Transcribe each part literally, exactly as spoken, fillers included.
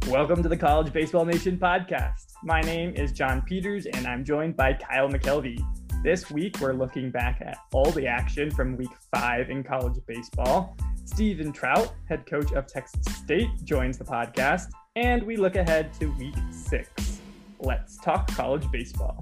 Welcome to the College Baseball Nation podcast. My name is John Peters, and I'm joined by Kyle McKelvey. This week, we're looking back at all the action from week five in college baseball. Steven Trout, head coach of Texas State, joins the podcast, and we look ahead to week six. Let's talk college baseball.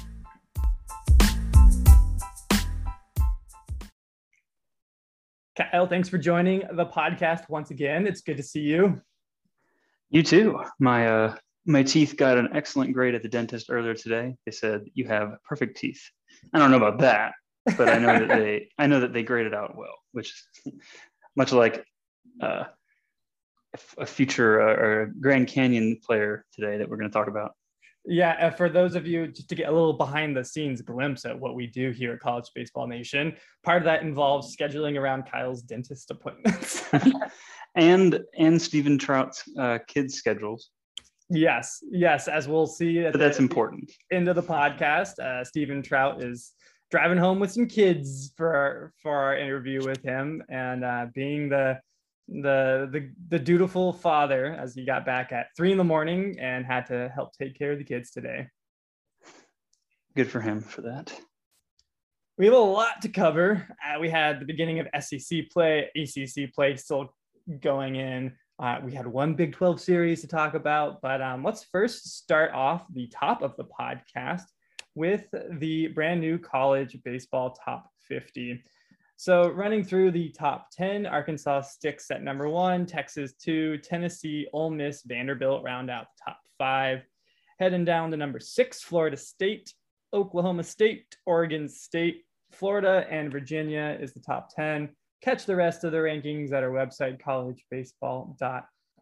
Kyle, thanks for joining the podcast once again. It's good to see you. You too. My uh, my teeth got an excellent grade at the dentist earlier today. They said you have perfect teeth. I don't know about that, but I know that they I know that they graded out well, which is much like uh, a future uh, or Grand Canyon player today that we're going to talk about. Yeah, uh, for those of you, just to get a little behind the scenes glimpse at what we do here at College Baseball Nation, part of that involves scheduling around Kyle's dentist appointments. and and Steven Trout's uh, kids' schedules. Yes, yes, as we'll see at but that's the important. End of the podcast, uh, Steven Trout is driving home with some kids for our, for our interview with him, and uh, being the the the the dutiful father as he got back at three in the morning and had to help take care of the kids today. Good for him for that. We have a lot to cover. Uh, we had the beginning of S E C play, A C C play still going in. Uh, we had one Big twelve series to talk about, but um, let's first start off the top of the podcast with the brand new college baseball top fifty. So running through the top ten, Arkansas sticks at number one, Texas two, Tennessee, Ole Miss, Vanderbilt round out the top five. Heading down to number six, Florida State, Oklahoma State, Oregon State, Florida, and Virginia is the top ten. Catch the rest of the rankings at our website, college baseball dot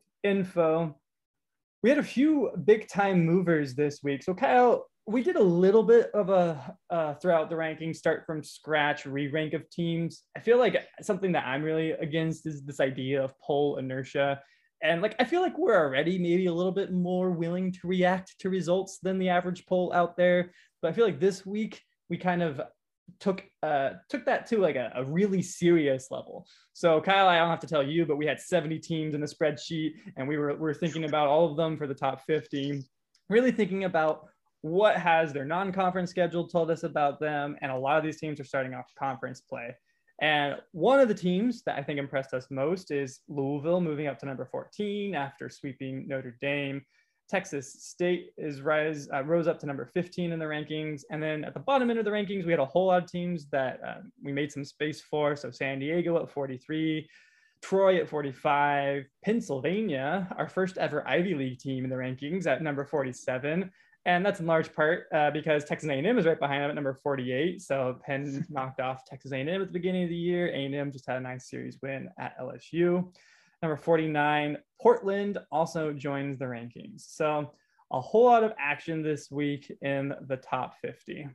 info. We had a few big time movers this week. So Kyle, we did a little bit of a uh, throughout the rankings, start from scratch, re-rank of teams. I feel like something that I'm really against is this idea of poll inertia. And like, I feel like we're already maybe a little bit more willing to react to results than the average poll out there. But I feel like this week we kind of took uh, took that to like a, a really serious level. So Kyle, I don't have to tell you, but we had seventy teams in the spreadsheet, and we were, we were thinking about all of them for the top fifty, really thinking about what has their non-conference schedule told us about them. And a lot of these teams are starting off conference play. And one of the teams that I think impressed us most is Louisville, moving up to number fourteen after sweeping Notre Dame. Texas State is rise uh, rose up to number fifteen in the rankings. And then at the bottom end of the rankings, we had a whole lot of teams that uh, we made some space for. So San Diego at forty-three, Troy at forty-five, Pennsylvania, our first ever Ivy League team in the rankings at number forty-seven. And that's in large part uh, because Texas A and M is right behind them at number forty-eight. So Penn knocked off Texas A and M at the beginning of the year. A and M just had a nice series win at L S U. Number forty-nine, Portland also joins the rankings. So a whole lot of action this week in the top fifty.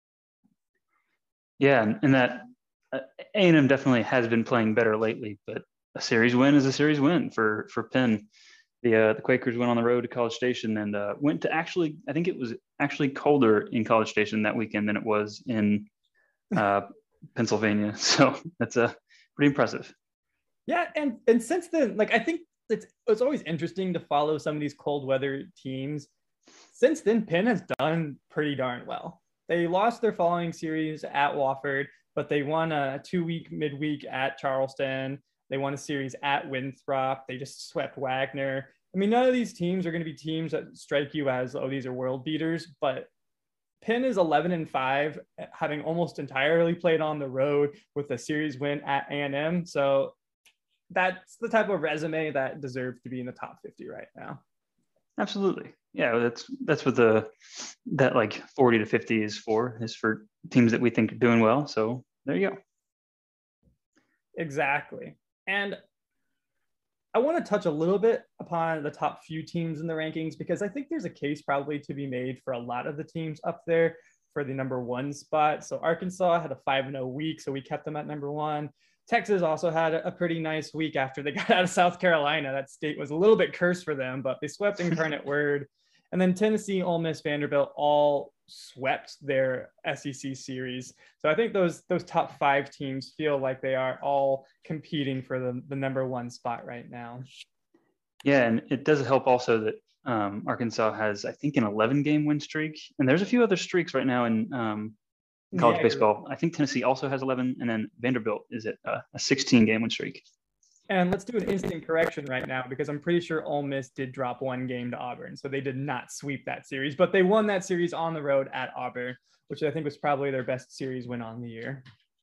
Yeah, and that uh, A and M definitely has been playing better lately, but a series win is a series win for for Penn. The uh, the Quakers went on the road to College Station and uh, went to actually, I think it was actually colder in College Station that weekend than it was in uh, Pennsylvania. So that's uh, pretty impressive. Yeah, and and since then, like I think it's it's always interesting to follow some of these cold weather teams. Since then, Penn has done pretty darn well. They lost their following series at Wofford, but they won a two-week midweek at Charleston. They won a series at Winthrop. They just swept Wagner. I mean, none of these teams are going to be teams that strike you as, oh, these are world beaters, but Penn is eleven and five, having almost entirely played on the road with a series win at A and M. So that's the type of resume that deserves to be in the top fifty right now. Absolutely. Yeah, that's that's what the that like forty to fifty is for, is for teams that we think are doing well. So there you go. Exactly. And I want to touch a little bit upon the top few teams in the rankings, because I think there's a case probably to be made for a lot of the teams up there for the number one spot. So Arkansas had a five and oh week, so we kept them at number one. Texas also had a pretty nice week after they got out of South Carolina. That state was a little bit cursed for them, but they swept Incarnate Word. And then Tennessee, Ole Miss, Vanderbilt all swept their S E C series. So I think those those top five teams feel like they are all competing for the, the number one spot right now. Yeah, and it does help also that um, Arkansas has, I think, an eleven game win streak, and there's a few other streaks right now in, um, in college Yeah, baseball. I think Tennessee also has eleven, and then Vanderbilt is at uh, a sixteen game win streak. and let's do an instant correction right now because I'm pretty sure Ole Miss did drop one game to Auburn, so they did not sweep that series, but they won that series on the road at Auburn, which I think was probably their best series win on the year.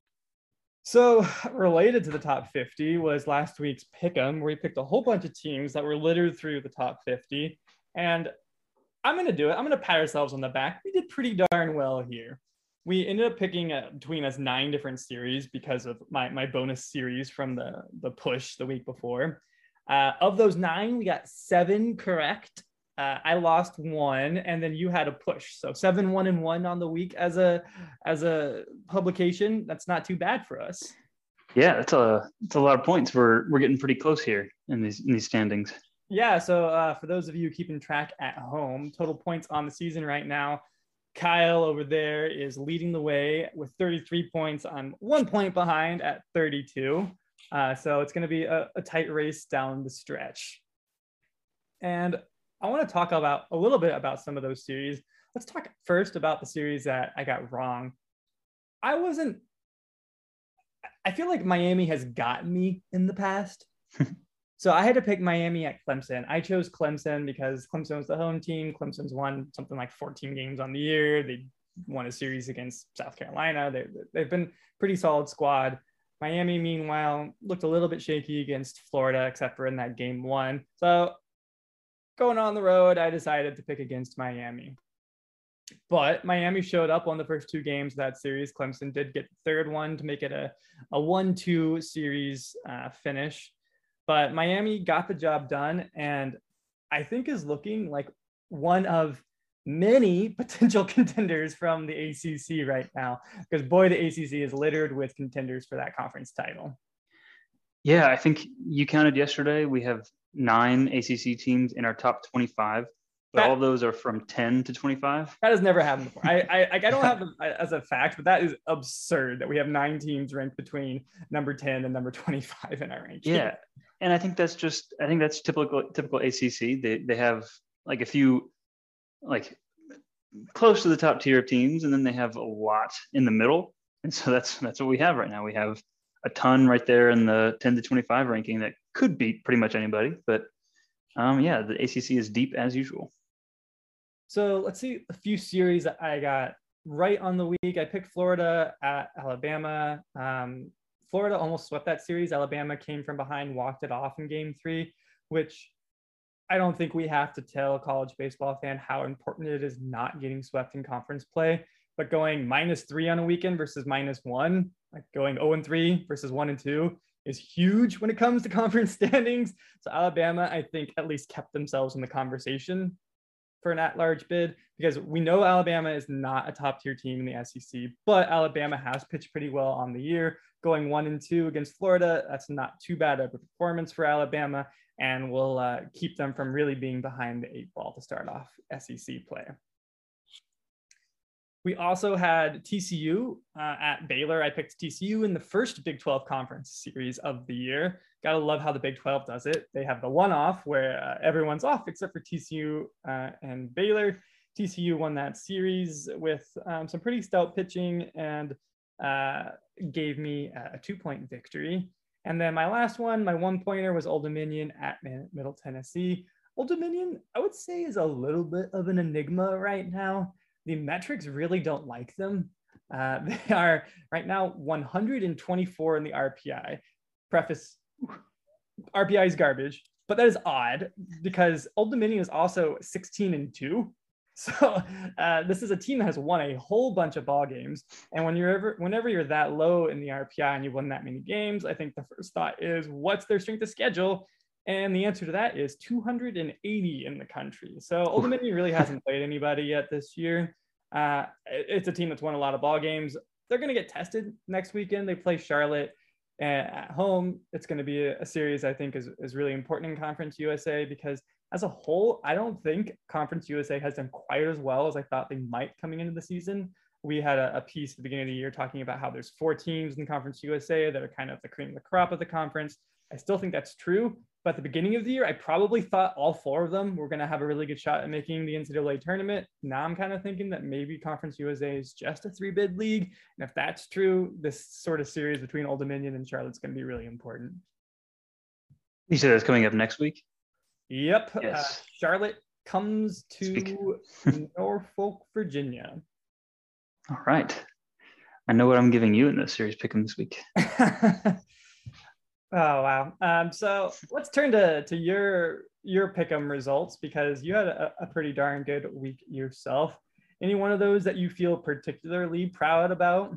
So related to the top fifty was last week's Pick'em, where we picked a whole bunch of teams that were littered through the top fifty. And I'm going to do it. I'm going to pat ourselves on the back. We did pretty darn well here. We ended up picking uh, between us nine different series because of my, my bonus series from the, the push the week before. Uh, of those nine, we got seven correct. Uh, I lost one, and then you had a push. So seven, one, and one on the week as a as a publication. That's not too bad for us. Yeah, that's a that's a lot of points. We're we're getting pretty close here in these in these standings. Yeah. So uh, for those of you keeping track at home, total points on the season right now, Kyle over there is leading the way with thirty-three points. I'm one point behind at thirty-two. Uh, so it's going to be a, a tight race down the stretch. And I want to talk about a little bit about some of those series. Let's talk first about the series that I got wrong. I wasn't, I feel like Miami has gotten me in the past. So I had to pick Miami at Clemson. I chose Clemson because Clemson was the home team. Clemson's won something like fourteen games on the year. They won a series against South Carolina. They, they've been pretty solid squad. Miami, meanwhile, looked a little bit shaky against Florida, except for in that game one. So going on the road, I decided to pick against Miami. But Miami showed up on the first two games of that series. Clemson did get the third one to make it a, a one two series uh, finish. But Miami got the job done, and I think is looking like one of many potential contenders from the A C C right now. Because, boy, the A C C is littered with contenders for that conference title. Yeah, I think you counted yesterday. We have nine A C C teams in our top twenty-five, but that, all of those are from ten to twenty-five. That has never happened before. I I, I don't have it as a fact, but that is absurd that we have nine teams ranked between number ten and number twenty-five in our ranking. Yeah, and I think that's just I think that's typical typical A C C. They they have like a few like close to the top tier of teams, and then they have a lot in the middle, and so that's that's what we have right now. We have a ton right there in the ten to twenty-five ranking that could beat pretty much anybody. But um, yeah, the A C C is deep as usual. So let's see a few series that I got right on the week. I picked Florida at Alabama. Um, Florida almost swept that series. Alabama came from behind, walked it off in game three, which I don't think we have to tell a college baseball fan how important it is not getting swept in conference play. But going minus three on a weekend versus minus one, like going oh and three versus one and two is huge when it comes to conference standings. So Alabama, I think, at least kept themselves in the conversation for an at-large bid, because we know Alabama is not a top-tier team in the S E C, but Alabama has pitched pretty well on the year. Going one and two against Florida, that's not too bad of a performance for Alabama, and will uh, keep them from really being behind the eight ball to start off S E C play. We also had T C U uh, at Baylor. I picked T C U in the first Big twelve conference series of the year. Gotta love how the Big twelve does it. They have the one-off where uh, everyone's off except for T C U uh, and Baylor. T C U won that series with um, some pretty stout pitching and uh, gave me a two-point victory. And then my last one, my one-pointer, was Old Dominion at Middle Tennessee. Old Dominion, I would say, is a little bit of an enigma right now. The metrics really don't like them. Uh, they are right now one hundred twenty-four in the R P I. Preface, R P I is garbage, but that is odd because Old Dominion is also sixteen and two. So uh, this is a team that has won a whole bunch of ball games. And when you're ever, whenever you're that low in the R P I and you've won that many games, I think the first thought is, what's their strength of schedule? And the answer to that is two hundred eighty in the country. So Old Dominion really hasn't played anybody yet this year. Uh, it's a team that's won a lot of ball games. They're going to get tested next weekend. They play Charlotte at home. It's going to be a, a series I think is, is really important in Conference U S A, because as a whole, I don't think Conference U S A has done quite as well as I thought they might coming into the season. We had a, a piece at the beginning of the year talking about how there's four teams in Conference U S A that are kind of the cream of the crop of the conference. I still think that's true, But at the beginning of the year, I probably thought all four of them were going to have a really good shot at making the N C double A tournament. Now I'm kind of thinking that maybe Conference U S A is just a three-bid league. And if that's true, this sort of series between Old Dominion and Charlotte's going to be really important. You said it's coming up next week? Yep. Yes. Uh, Charlotte comes to Norfolk, Virginia. All right. I know what I'm giving you in this series pick 'em this week. Oh, wow. Um, so let's turn to, to your your pick'em results, because you had a, a pretty darn good week yourself. Any one of those that you feel particularly proud about?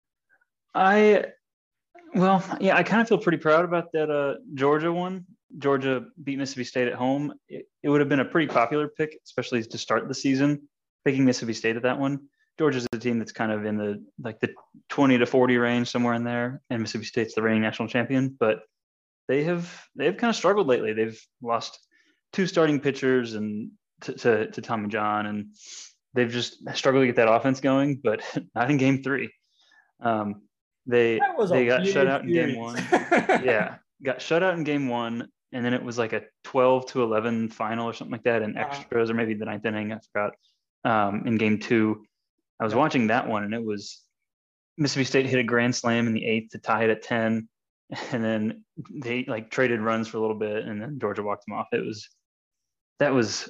I, well, yeah, I kind of feel pretty proud about that uh, Georgia one. Georgia beat Mississippi State at home. It, it would have been a pretty popular pick, especially to start the season, picking Mississippi State at that one. Georgia's a team that's kind of in the like the twenty to forty range, somewhere in there, and Mississippi State's the reigning national champion. But they have they have kind of struggled lately. They've lost two starting pitchers and to, to, to Tommy John, and they've just struggled to get that offense going. But not in Game Three. Um, they they got shut out in Game One. Yeah, got shut out in Game One, and then it was like a twelve to eleven final or something like that in extras, or maybe the ninth inning. I forgot. Um, in Game Two. I was yeah. watching that one, and it was Mississippi State hit a grand slam in the eighth to tie it at ten, and then they like traded runs for a little bit, and then Georgia walked them off. It was that was,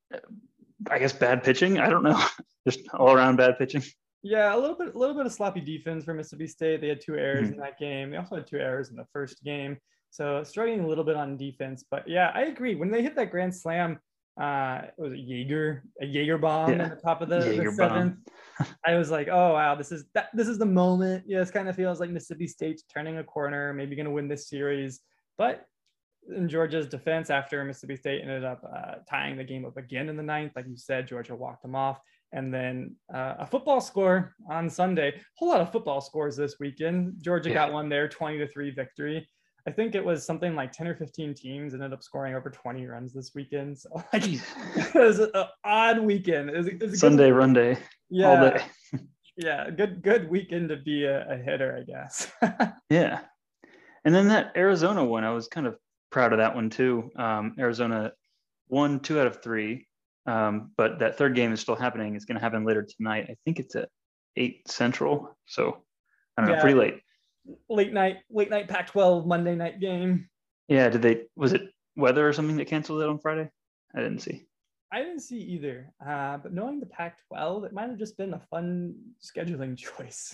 I guess, bad pitching. I don't know, just all around bad pitching. Yeah, a little bit, a little bit of sloppy defense for Mississippi State. They had two errors mm-hmm. in that game. They also had two errors in the first game, so struggling a little bit on defense. But yeah, I agree. When they hit that grand slam. Uh, it was a Jaeger, a Jaeger bomb yeah. at the top of the, the seventh. I was like, oh wow, this is that. This is the moment. Yeah, it kind of feels like Mississippi State's turning a corner, maybe going to win this series. But in Georgia's defense, after Mississippi State ended up uh, tying the game up again in the ninth, like you said, Georgia walked them off. And then uh, a football score on Sunday. A whole lot of football scores this weekend. Georgia yeah. got one there, twenty to three victory. I think it was something like ten or fifteen teams ended up scoring over twenty runs this weekend. So like, it was an odd weekend. It was, it was a Sunday good, run day. Yeah. All day. yeah. Good, good weekend to be a, a hitter, I guess. Yeah. And then that Arizona one, I was kind of proud of that one too. Um, Arizona won two out of three. Um, but that third game is still happening. It's going to happen later tonight. I think it's at eight Central. So I don't know, yeah. pretty late. Late night, late night Pac twelve Monday night game. Yeah, did they? Was it weather or something that canceled it on Friday? I didn't see. I didn't see either. Uh, but knowing the Pac twelve, it might have just been a fun scheduling choice.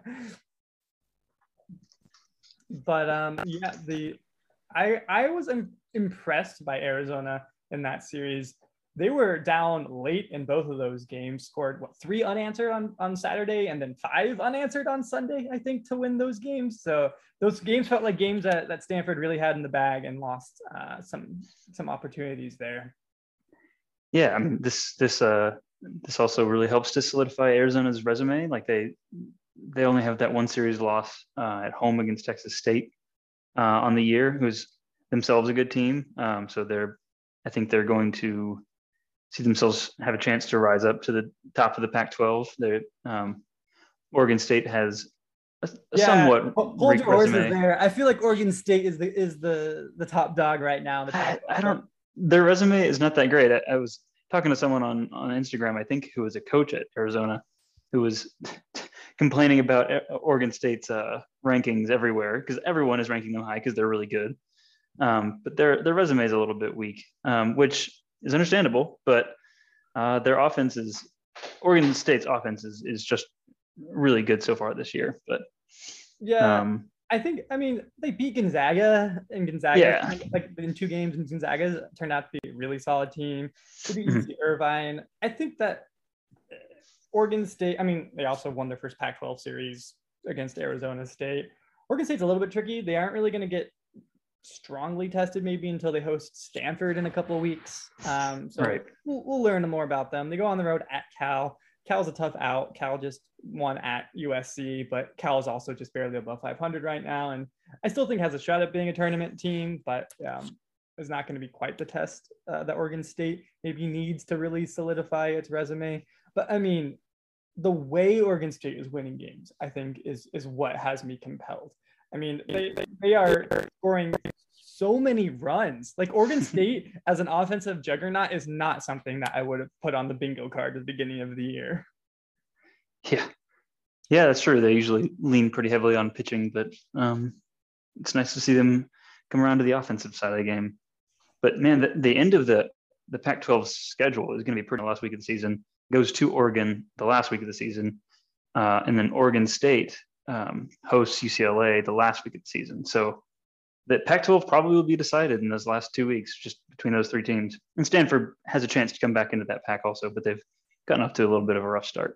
But um, yeah, the I I was im- impressed by Arizona in that series. They were down late in both of those games, scored what three unanswered on, on Saturday and then five unanswered on Sunday, I think, to win those games. So those games felt like games that, that Stanford really had in the bag and lost uh, some some opportunities there. Yeah, I mean, this this uh this also really helps to solidify Arizona's resume. Like they they only have that one series loss uh, at home against Texas State uh, on the year, who's themselves a good team. Um, so they're I think they're going to see themselves have a chance to rise up to the top of the Pac twelve. They're, um, Oregon State has a, a yeah, somewhat hold your horses there. I feel like Oregon State is the is the the top dog right now. I, I don't. Their resume is not that great. I, I was talking to someone on on Instagram, I think, who was a coach at Arizona, who was complaining about Oregon State's uh, rankings everywhere because everyone is ranking them high because they're really good. Um, but their their resume is a little bit weak, um, which is understandable, but uh, their offense is Oregon State's offense is, is just really good so far this year. But yeah, um, I think I mean they beat Gonzaga and Gonzaga yeah. like in two games, and Gonzaga turned out to be a really solid team. They beat Mm-hmm. U C Irvine. I think that Oregon State. I mean, they also won their first Pac twelve series against Arizona State. Oregon State's a little bit tricky. They aren't really going to get strongly tested maybe until they host Stanford in a couple of weeks. Um, so right. we'll, we'll learn more about them. They go on the road at Cal. Cal's a tough out. Cal just won at U S C, but Cal is also just barely above five hundred right now. And I still think has a shot at being a tournament team, but um, is not going to be quite the test uh, that Oregon State maybe needs to really solidify its resume. But I mean, the way Oregon State is winning games, I think is, is what has me compelled. I mean, they, they are scoring so many runs. Like Oregon State as an offensive juggernaut is not something that I would have put on the bingo card at the beginning of the year. Yeah. Yeah, that's true. They usually lean pretty heavily on pitching, but um, it's nice to see them come around to the offensive side of the game. But man, the, the end of the, the Pac twelve schedule is going to be pretty last week of the season. Goes to Oregon the last week of the season. Uh, and then Oregon State um, hosts U C L A the last week of the season. So the Pac twelve probably will be decided in those last two weeks, just between those three teams. And Stanford has a chance to come back into that pack also, but they've gotten off to a little bit of a rough start.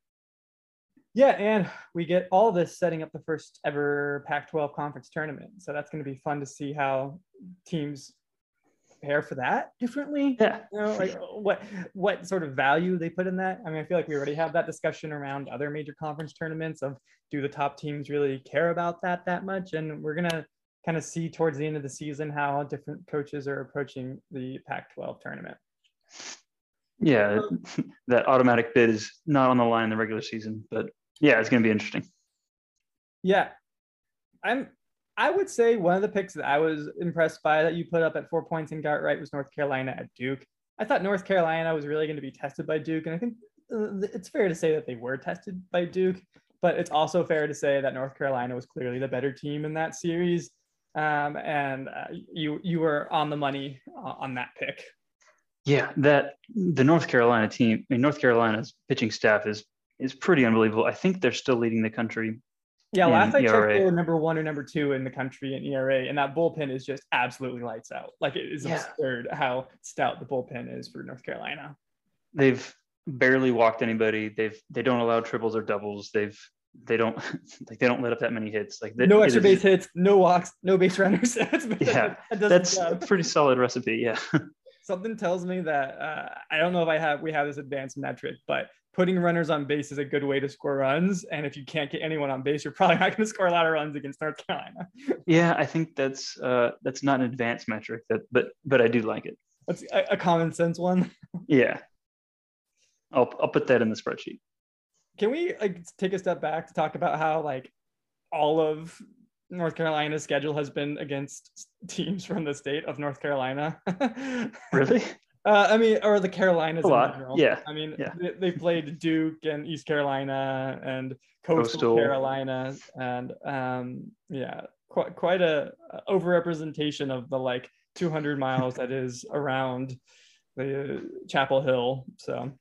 Yeah, and we get all this setting up the first ever Pac twelve conference tournament. So that's going to be fun to see how teams prepare for that differently. Yeah. You know, like what what sort of value they put in that. I mean, I feel like we already have that discussion around other major conference tournaments of do the top teams really care about that that much? And we're going to kind of see towards the end of the season how different coaches are approaching the Pac twelve tournament. Yeah, that automatic bid is not on the line in the regular season, but yeah, it's going to be interesting. Yeah, I'm. I would say one of the picks that I was impressed by that you put up at four points and got right was North Carolina at Duke. I thought North Carolina was really going to be tested by Duke, and I think it's fair to say that they were tested by Duke, but it's also fair to say that North Carolina was clearly the better team in that series, um, and uh, you you were on the money uh, on that pick. Yeah, that the North Carolina team, I mean, North Carolina's pitching staff is is pretty unbelievable. I think they're still leading the country. Yeah, last I checked, they were number one or number two in the country in E R A, and that bullpen is just absolutely lights out. Like it is yeah. absurd how stout the bullpen is for North Carolina. They've barely walked anybody. They've they don't allow triples or doubles. They've they don't like they don't let up that many hits. Like they, no extra base hits, no walks, no base runners. that's, yeah, that that's a pretty solid recipe. Yeah. Something tells me that uh, I don't know if I have we have this advanced metric, but putting runners on base is a good way to score runs. And if you can't get anyone on base, you're probably not going to score a lot of runs against North Carolina. Yeah, I think that's uh, that's not an advanced metric, that but but I do like it. That's a, a common sense one. Yeah, I'll I'll put that in the spreadsheet. Can we like take a step back to talk about how like all of North Carolina's schedule has been against teams from the state of North Carolina? Really? Uh, I mean, or the Carolinas a in lot. general. Yeah. I mean, yeah. they, they played Duke and East Carolina and Coastal, Coastal. Carolina, and um, yeah, quite quite a, a overrepresentation of the like two hundred miles that is around the Chapel Hill. So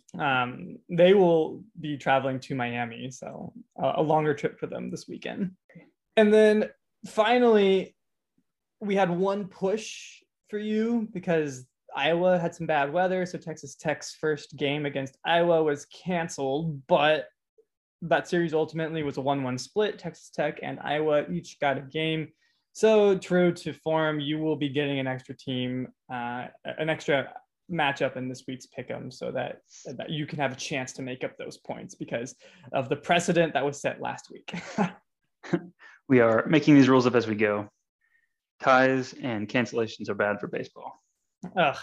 um, they will be traveling to Miami, so uh, a longer trip for them this weekend. And then finally, we had one push for you because Iowa had some bad weather, so Texas Tech's first game against Iowa was canceled, but that series ultimately was a one one split. Texas Tech and Iowa each got a game. So true to form, you will be getting an extra team, uh, an extra matchup in this week's pick'em, so that, that you can have a chance to make up those points because of the precedent that was set last week. We are making these rules up as we go. Ties and cancellations are bad for baseball. Ugh.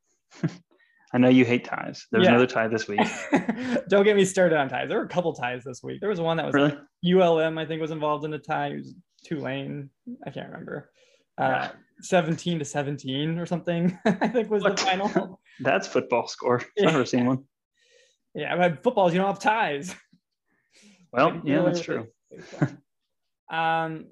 I know you hate ties. There was yeah. another tie this week. Don't get me started on ties. There were a couple ties this week. There was one that was really? like U L M, I think, was involved in a tie. It was Tulane. I can't remember. Uh, yeah. seventeen to seventeen or something, I think was what? the final. That's football score. I've yeah. never seen one. Yeah, but footballs, you don't have ties. Well, like, yeah, that's true. um,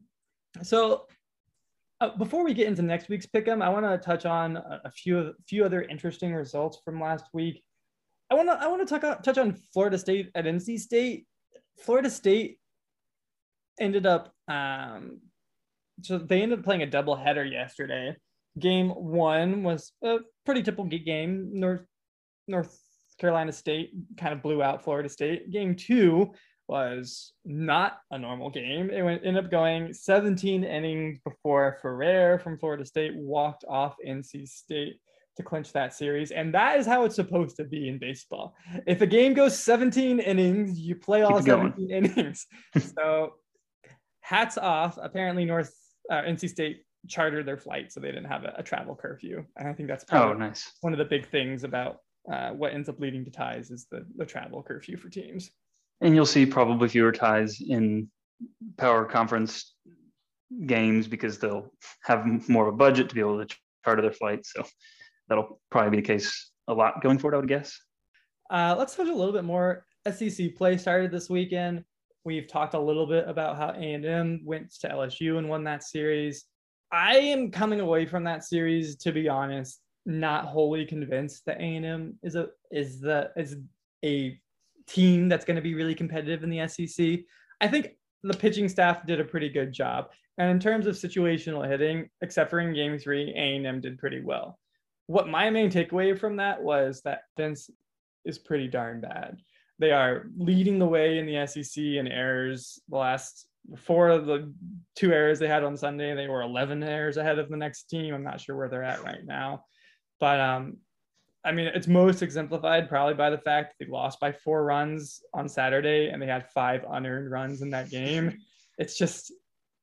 so Uh, before we get into next week's pick'em, I want to touch on a, a few a few other interesting results from last week. I want to I want to touch touch on Florida State at N C State. Florida State ended up um, so they ended up playing a doubleheader yesterday. Game one was a pretty typical game. North North Carolina State kind of blew out Florida State. Game two was not a normal game. It went, ended up going seventeen innings before Ferrer from Florida State walked off N C State to clinch that series. And that is how it's supposed to be in baseball. If a game goes seventeen innings, you play all seventeen innings. So hats off. Apparently North uh, N C State chartered their flight, so they didn't have a, a travel curfew. And I think that's probably oh, nice. one of the big things about uh, what ends up leading to ties is the, the travel curfew for teams. And you'll see probably fewer ties in power conference games because they'll have more of a budget to be able to charter their flights. So that'll probably be the case a lot going forward, I would guess. Uh, let's touch a little bit more. S E C play started this weekend. We've talked a little bit about how A and M went to L S U and won that series. I am coming away from that series, to be honest, not wholly convinced that A and M is a is the is a team that's going to be really competitive in the S E C. I think the pitching staff did a pretty good job, and in terms of situational hitting, except for in Game Three, A and M did pretty well. What my main takeaway from that was that Vince is pretty darn bad. They are leading the way in the S E C in errors. The last four of the two errors they had on Sunday, they were eleven errors ahead of the next team. I'm not sure where they're at right now. But, um, I mean, it's most exemplified probably by the fact that they lost by four runs on Saturday and they had five unearned runs in that game. It's just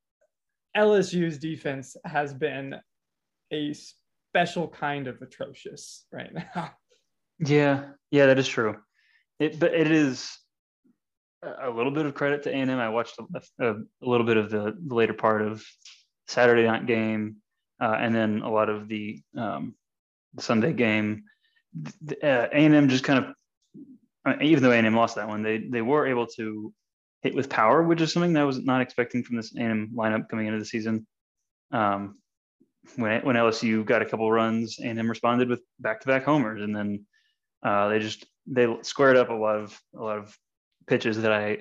L S U's defense has been a special kind of atrocious right now. Yeah, yeah, that is true. It, but it is a little bit of credit to A and M. I watched a, a, a little bit of the, the later part of Saturday night game, uh, and then a lot of the, um, the Sunday game. The, uh, A and M just kind of, I mean, even though A and M lost that one, they they were able to hit with power, which is something that I was not expecting from this A and M lineup coming into the season. Um, when when L S U got a couple runs, A and M responded with back-to-back homers, and then uh, they just they squared up a lot of a lot of pitches that I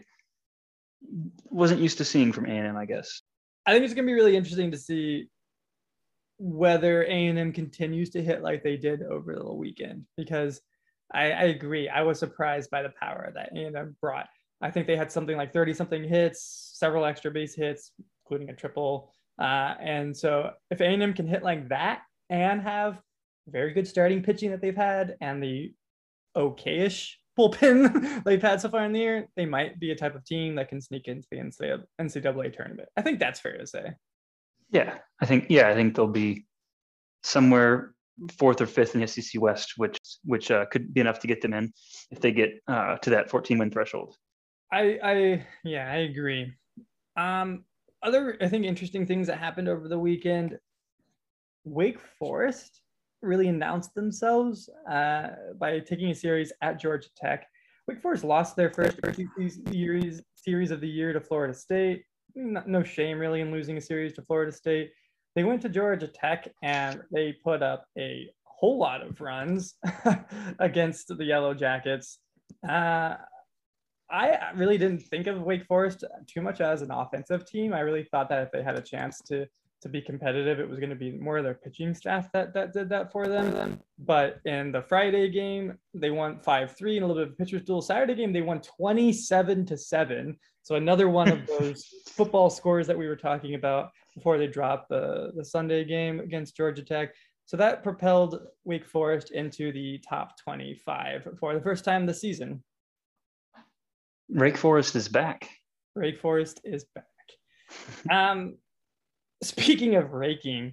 wasn't used to seeing from A and M, I guess. I think it's going to be really interesting to see whether A and M continues to hit like they did over the weekend, because I, I agree. I was surprised by the power that A and M brought. I think they had something like thirty something hits, several extra base hits, including a triple. Uh, and so if A and M can hit like that and have very good starting pitching that they've had and the okay-ish bullpen they've had so far in the year, they might be a type of team that can sneak into the N C double A tournament. I think that's fair to say. Yeah, I think yeah, I think they'll be somewhere fourth or fifth in the S E C West, which which uh, could be enough to get them in if they get uh, to that fourteen win threshold. I I yeah, I agree. Um, other I think interesting things that happened over the weekend. Wake Forest really announced themselves uh, by taking a series at Georgia Tech. Wake Forest lost their first series series of the year to Florida State. No shame really in losing a series to Florida State. They went to Georgia Tech and they put up a whole lot of runs against the Yellow Jackets. Uh, I really didn't think of Wake Forest too much as an offensive team. I really thought that if they had a chance to to be competitive, it was going to be more of their pitching staff that that did that for them. But in the Friday game, they won five three in a little bit of a pitcher's duel. Saturday game, they won twenty-seven to seven. So another one of those football scores that we were talking about before they dropped the, the Sunday game against Georgia Tech. So that propelled Wake Forest into the top twenty-five for the first time this season. Wake Forest is back. Wake Forest is back. Um, speaking of raking,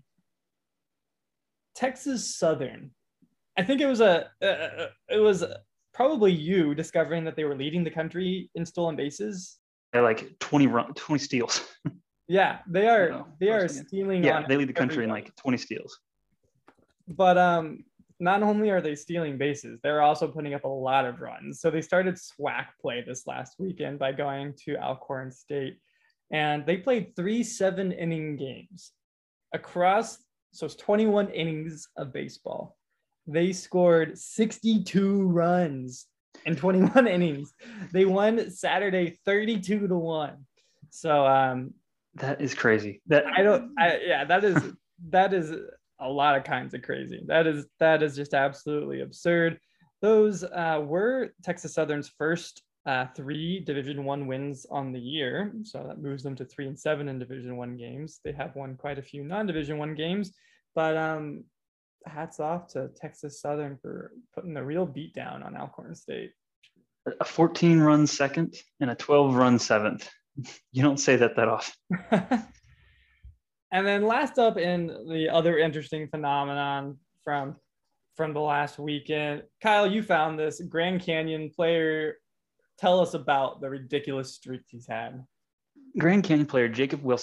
Texas Southern. I think it was a uh, it was probably you discovering that they were leading the country in stolen bases. They're like twenty run, twenty steals. Yeah, they are. No, they are stealing. Yeah, on they lead the country everyone. in like twenty steals. But um, not only are they stealing bases, they're also putting up a lot of runs. So they started SWAC play this last weekend by going to Alcorn State, and they played three seven inning games across. So it's twenty-one innings of baseball. They scored sixty-two runs in twenty-one innings. They won Saturday thirty-two to one. So um, that is crazy. That I don't. I, yeah, that is that is a lot of kinds of crazy. That is that is just absolutely absurd. Those uh, were Texas Southern's first uh, three Division One wins on the year. So that moves them to three and seven in Division One games. They have won quite a few non-Division One games, but um, hats off to Texas Southern for putting the real beat down on Alcorn State. A fourteen run second and a twelve run seventh. You don't say that that often. And then last up in the other interesting phenomenon from from the last weekend, Kyle, you found this Grand Canyon player. Tell us about the ridiculous streak he's had. Grand Canyon player Jacob Wilson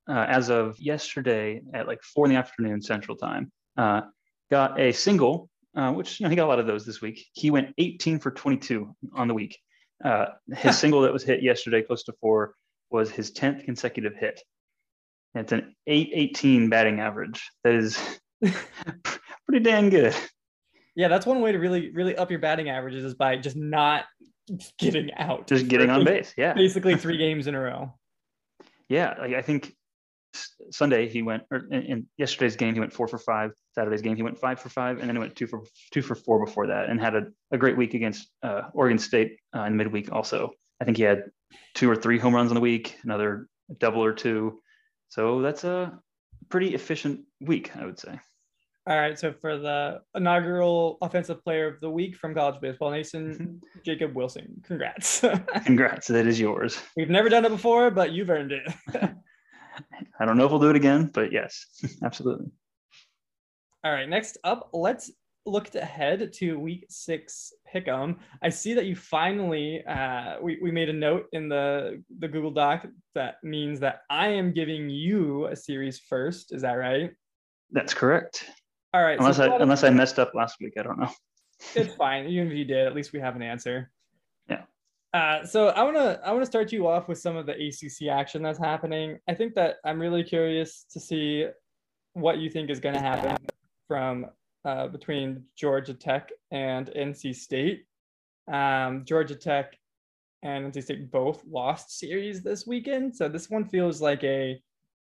uh, as of yesterday at like four in the afternoon Central Time, uh, got a single, uh, which you know he got a lot of those this week. He went eighteen for twenty-two on the week. Uh, his single that was hit yesterday, close to four, was his tenth consecutive hit. And it's an eight eighteen batting average. That is pretty dang good. Yeah, that's one way to really, really up your batting averages is by just not getting out. Just getting on base. Yeah. Basically three games in a row. Yeah. Like I think Sunday he went, or in, in yesterday's game, he went four for five. Saturday's game, he went five for five. And then he went two for two for four before that and had a, a great week against uh, Oregon State uh, in midweek also. I think he had two or three home runs on the week, another double or two. So that's a pretty efficient week, I would say. All right. So for the inaugural offensive player of the week from College Baseball Nation, Jacob Wilson. Congrats. Congrats. That is yours. We've never done it before, but you've earned it. I don't know if we'll do it again, but yes, absolutely. All right. Next up, let's look ahead to week six pick'em. I see that you finally, uh, we, we made a note in the, the Google Doc that means that I am giving you a series first. Is that right? That's correct. All right. Unless so I unless I messed up last week, I don't know. It's fine. Even if you did, at least we have an answer. Yeah. Uh, so I wanna I wanna start you off with some of the A C C action that's happening. I think that I'm really curious to see what you think is going to happen from uh, between Georgia Tech and N C State. Um, Georgia Tech and N C State both lost series this weekend, so this one feels like a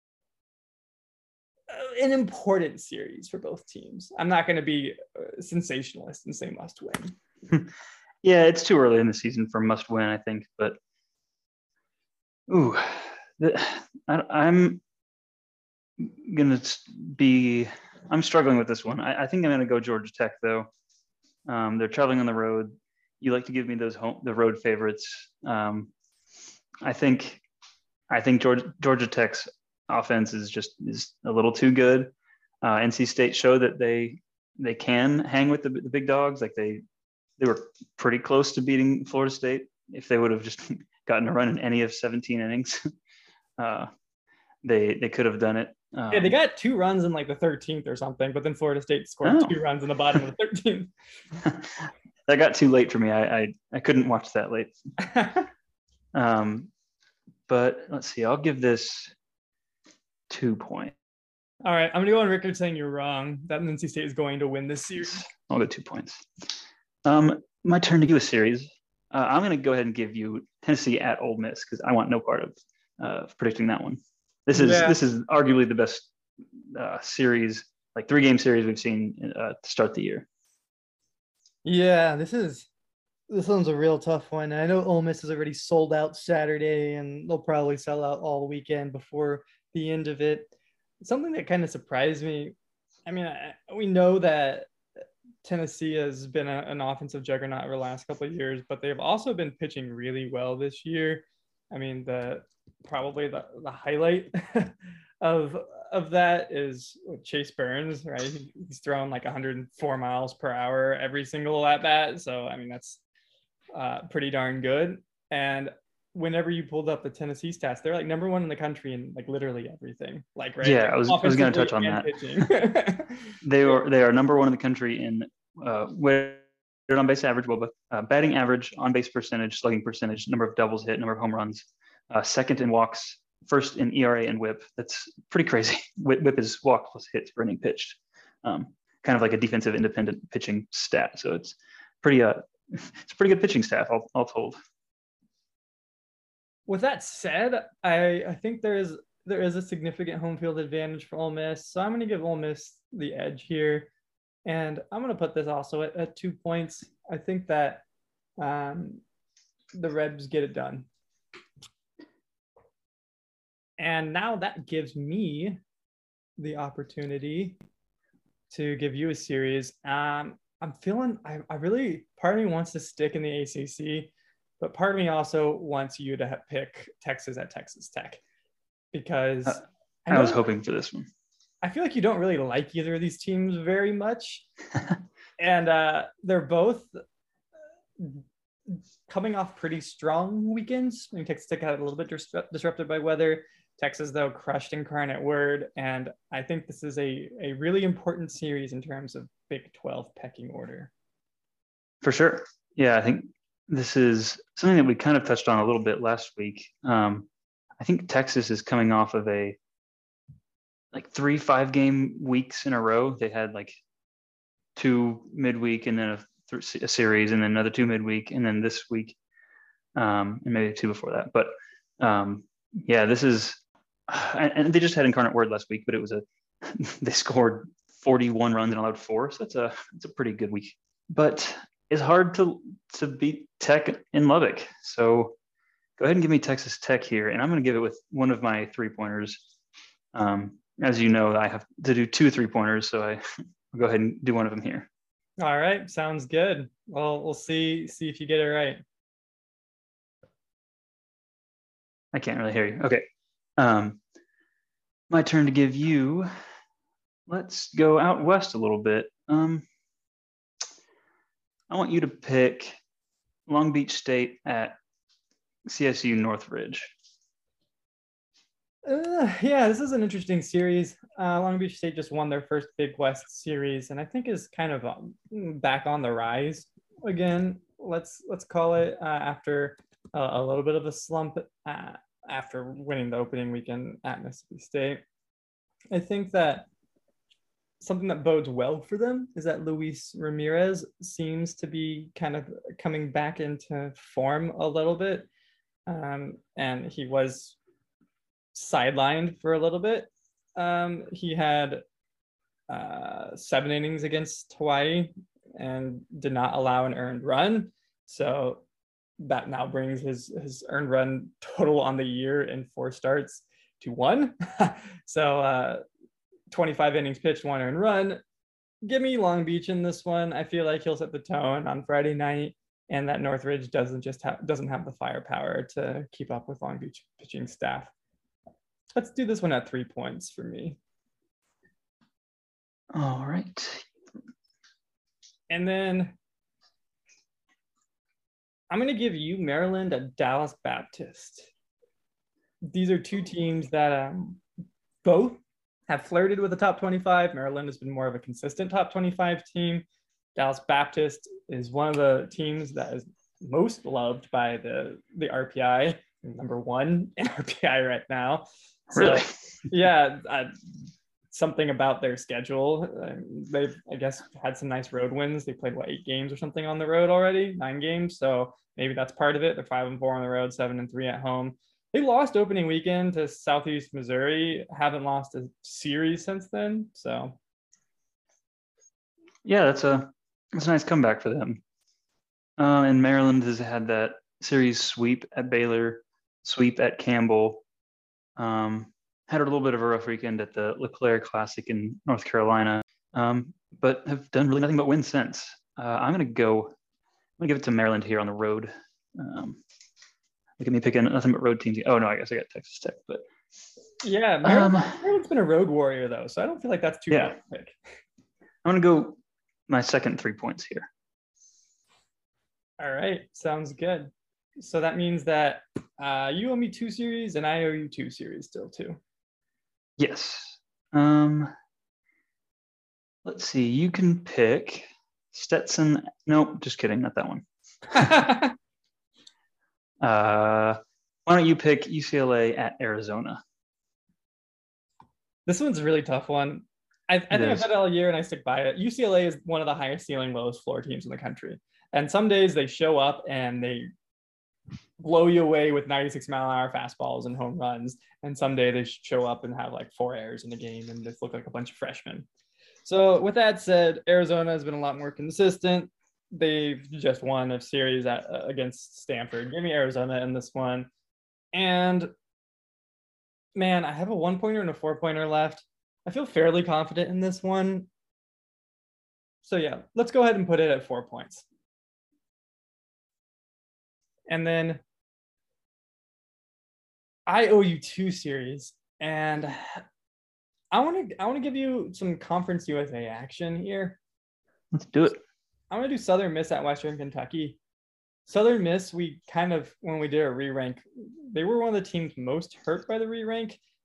an important series for both teams. I'm not going to be a sensationalist and say must win. Yeah, it's too early in the season for must win, I think. But ooh, the, I, I'm gonna be. I'm struggling with this one. I, I think I'm gonna go Georgia Tech though. Um, they're traveling on the road. You like to give me those home the road favorites. Um, I think I think Georgia Georgia Tech's offense is just is a little too good. Uh, N C State showed that they they can hang with the, the big dogs. Like they they were pretty close to beating Florida State if they would have just gotten a run in any of seventeen innings. uh, they they could have done it. Um, Yeah, they got two runs in like the thirteenth or something, but then Florida State scored oh. two runs in the bottom of the thirteenth. That got too late for me. I I, I couldn't watch that late. um, but let's see. I'll give this two points. All right, I'm gonna go on record saying you're wrong. That N C State is going to win this series. I'll go two points. Um, my turn to give a series. Uh, I'm going to go ahead and give you Tennessee at Ole Miss because I want no part of uh, predicting that one. This is yeah. this is arguably the best uh, series, like three game series we've seen uh, to start the year. Yeah, this is this one's a real tough one. I know Ole Miss is already sold out Saturday, and they'll probably sell out all weekend before the end of it. Something that kind of surprised me. I mean, I, we know that Tennessee has been a, an offensive juggernaut over the last couple of years, but they've also been pitching really well this year. I mean, the probably the, the highlight of of that is Chase Burns, right? He's throwing like one hundred four miles per hour every single at bat. So, I mean, that's uh, pretty darn good. And whenever you pulled up the Tennessee stats, they're like number one in the country in like literally everything. Like, right? Yeah, I was, I was going to touch on that. they are they are number one in the country in uh, weighted on base average, well, uh, batting average, on base percentage, slugging percentage, number of doubles hit, number of home runs, uh, second in walks, first in E R A and WHIP. That's pretty crazy. WHIP is walk plus hits per inning pitched. Um, kind of like a defensive independent pitching stat. So it's pretty uh, it's a pretty good pitching staff, all, all told. With that said, I, I think there is there is a significant home field advantage for Ole Miss. So I'm going to give Ole Miss the edge here. And I'm going to put this also at, at two points. I think that um, the Rebs get it done. And now that gives me the opportunity to give you a series. Um, I'm feeling, I, I really, part of me wants to stick in the A C C. But part of me also wants you to pick Texas at Texas Tech because uh, I, I was hoping for this one. I feel like you don't really like either of these teams very much. and uh, they're both coming off pretty strong weekends. I mean, Texas Tech had a little bit dis- disrupted by weather. Texas, though, crushed Incarnate Word, and I think this is a, a really important series in terms of Big twelve pecking order. For sure. Yeah, I think this is something that we kind of touched on a little bit last week. Um, I think Texas is coming off of a like three five game weeks in a row. They had like two midweek and then a, th- a series and then another two midweek and then this week um, and maybe two before that. But um, yeah, this is, and they just had Incarnate Word last week, but it was a, they scored forty-one runs and allowed four. So that's a, that's a pretty good week, but it's hard to, to beat Tech in Lubbock. So go ahead and give me Texas Tech here. And I'm going to give it with one of my three pointers. Um, as you know, I have to do two three pointers. So I I'll go ahead and do one of them here. All right. Sounds good. Well, we'll see, see if you get it right. I can't really hear you. Okay. Um, my turn to give you, let's go out west a little bit. Um, I want you to pick Long Beach State at C S U Northridge. Uh, yeah, this is an interesting series. Uh, Long Beach State just won their first Big West series, and I think is kind of um, back on the rise again. Let's let's call it uh, after uh, a little bit of a slump uh, after winning the opening weekend at Mississippi State. I think that something that bodes well for them is that Luis Ramirez seems to be kind of coming back into form a little bit, um, and he was sidelined for a little bit. Um, he had uh, seven innings against Hawaii and did not allow an earned run. So that now brings his, his earned run total on the year in four starts to one. so uh, twenty-five innings pitched, one earned run. Give me Long Beach in this one. I feel like he'll set the tone on Friday night, and that Northridge doesn't just have doesn't have the firepower to keep up with Long Beach pitching staff. Let's do this one at three points for me. All right. And then I'm going to give you Maryland at Dallas Baptist. These are two teams that um, both have flirted with the top twenty-five. Maryland has been more of a consistent top twenty-five team. Dallas Baptist is one of the teams that is most loved by the, the R P I, number one in R P I right now. Really? So, yeah, uh, something about their schedule. Uh, they've, I guess, had some nice road wins. They played, what, eight games or something on the road already? Nine games. So maybe that's part of it. They're five and four on the road, seven and three at home. They lost opening weekend to Southeast Missouri. Haven't lost a series since then. So, yeah, that's a that's a nice comeback for them. Um, and Maryland has had that series sweep at Baylor, sweep at Campbell. Um, had a little bit of a rough weekend at the LeClaire Classic in North Carolina, um, but have done really nothing but win since. Uh, I'm going to go, I'm going to give it to Maryland here on the road. Um, look at me picking nothing but road teams. Oh, no, I guess I got Texas Tech, but. Yeah, Maryland, um, Maryland's been a road warrior, though, so I don't feel like that's too yeah. bad a pick. I'm going to go my second three points here. All right, sounds good. So that means that uh, you owe me two series and I owe you two series still too. Yes. Um, let's see. You can pick Stetson. Nope, just kidding. Not that one. uh, why don't you pick U C L A at Arizona? This one's a really tough one. I, I think I've said it all year and I stick by it. U C L A is one of the highest ceiling, lowest floor teams in the country. And some days they show up and they blow you away with ninety-six mile an hour fastballs and home runs. And someday they show up and have like four errors in the game and just look like a bunch of freshmen. So with that said, Arizona has been a lot more consistent. They've just won a series at, uh, against Stanford. Give me Arizona in this one. And man, I have a one pointer and a four pointer left. I feel fairly confident in this one. So yeah, let's go ahead and put it at four points. And then I owe you two series, and I want to I want to give you some Conference U S A action here. Let's do it. I want to do Southern Miss at Western Kentucky. Southern Miss, we kind of, when we did a re-rank, they were one of the teams most hurt by the re-rank.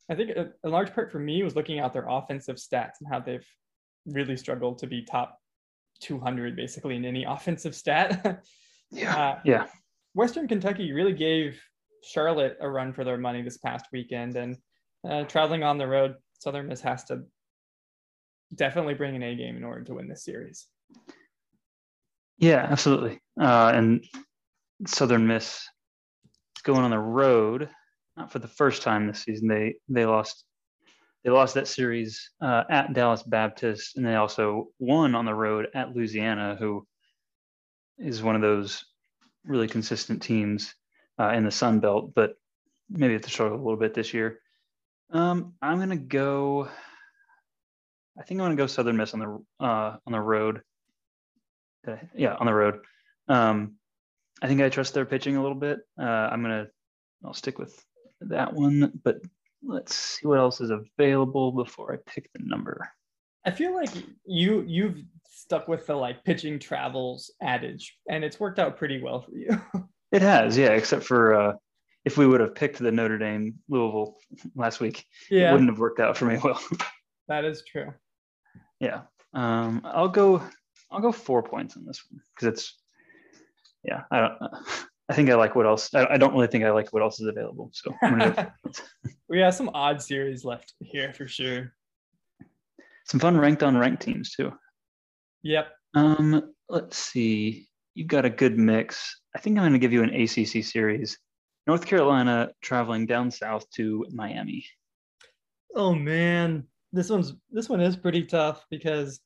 I think a, a large part for me was looking at their offensive stats and how they've really struggled to be top two hundred basically in any offensive stat. Yeah. Uh, yeah. Western Kentucky really gave Charlotte a run for their money this past weekend, and uh, traveling on the road, Southern Miss has to definitely bring an A game in order to win this series. Yeah, absolutely. Uh, and Southern Miss is going on the road, not for the first time this season. They they lost they lost that series uh, at Dallas Baptist, and they also won on the road at Louisiana, who is one of those really consistent teams uh, in the Sun Belt, but maybe have to struggle a little bit this year. Um, I'm gonna go. I think I'm gonna go Southern Miss on the uh, on the road. Uh, yeah, on the road. Um, I think I trust their pitching a little bit. Uh, I'm gonna. I'll stick with that one, but let's see what else is available before I pick the number. I feel like you you've stuck with the like pitching travels adage, and it's worked out pretty well for you. It has, yeah, except for uh, if we would have picked the Notre Dame Louisville last week, yeah. It wouldn't have worked out for me well. That is true. Yeah, um, I'll go. I'll go four points on this one because it's. Yeah, I don't. I think I like what else. I, I don't really think I like what else is available. So I'm gonna go we have some odd series left here for sure. Some fun ranked on ranked teams too. Yep. Um, let's see. You've got a good mix. I think I'm going to give you an A C C series. North Carolina traveling down south to Miami. Oh man, this one's this one is pretty tough because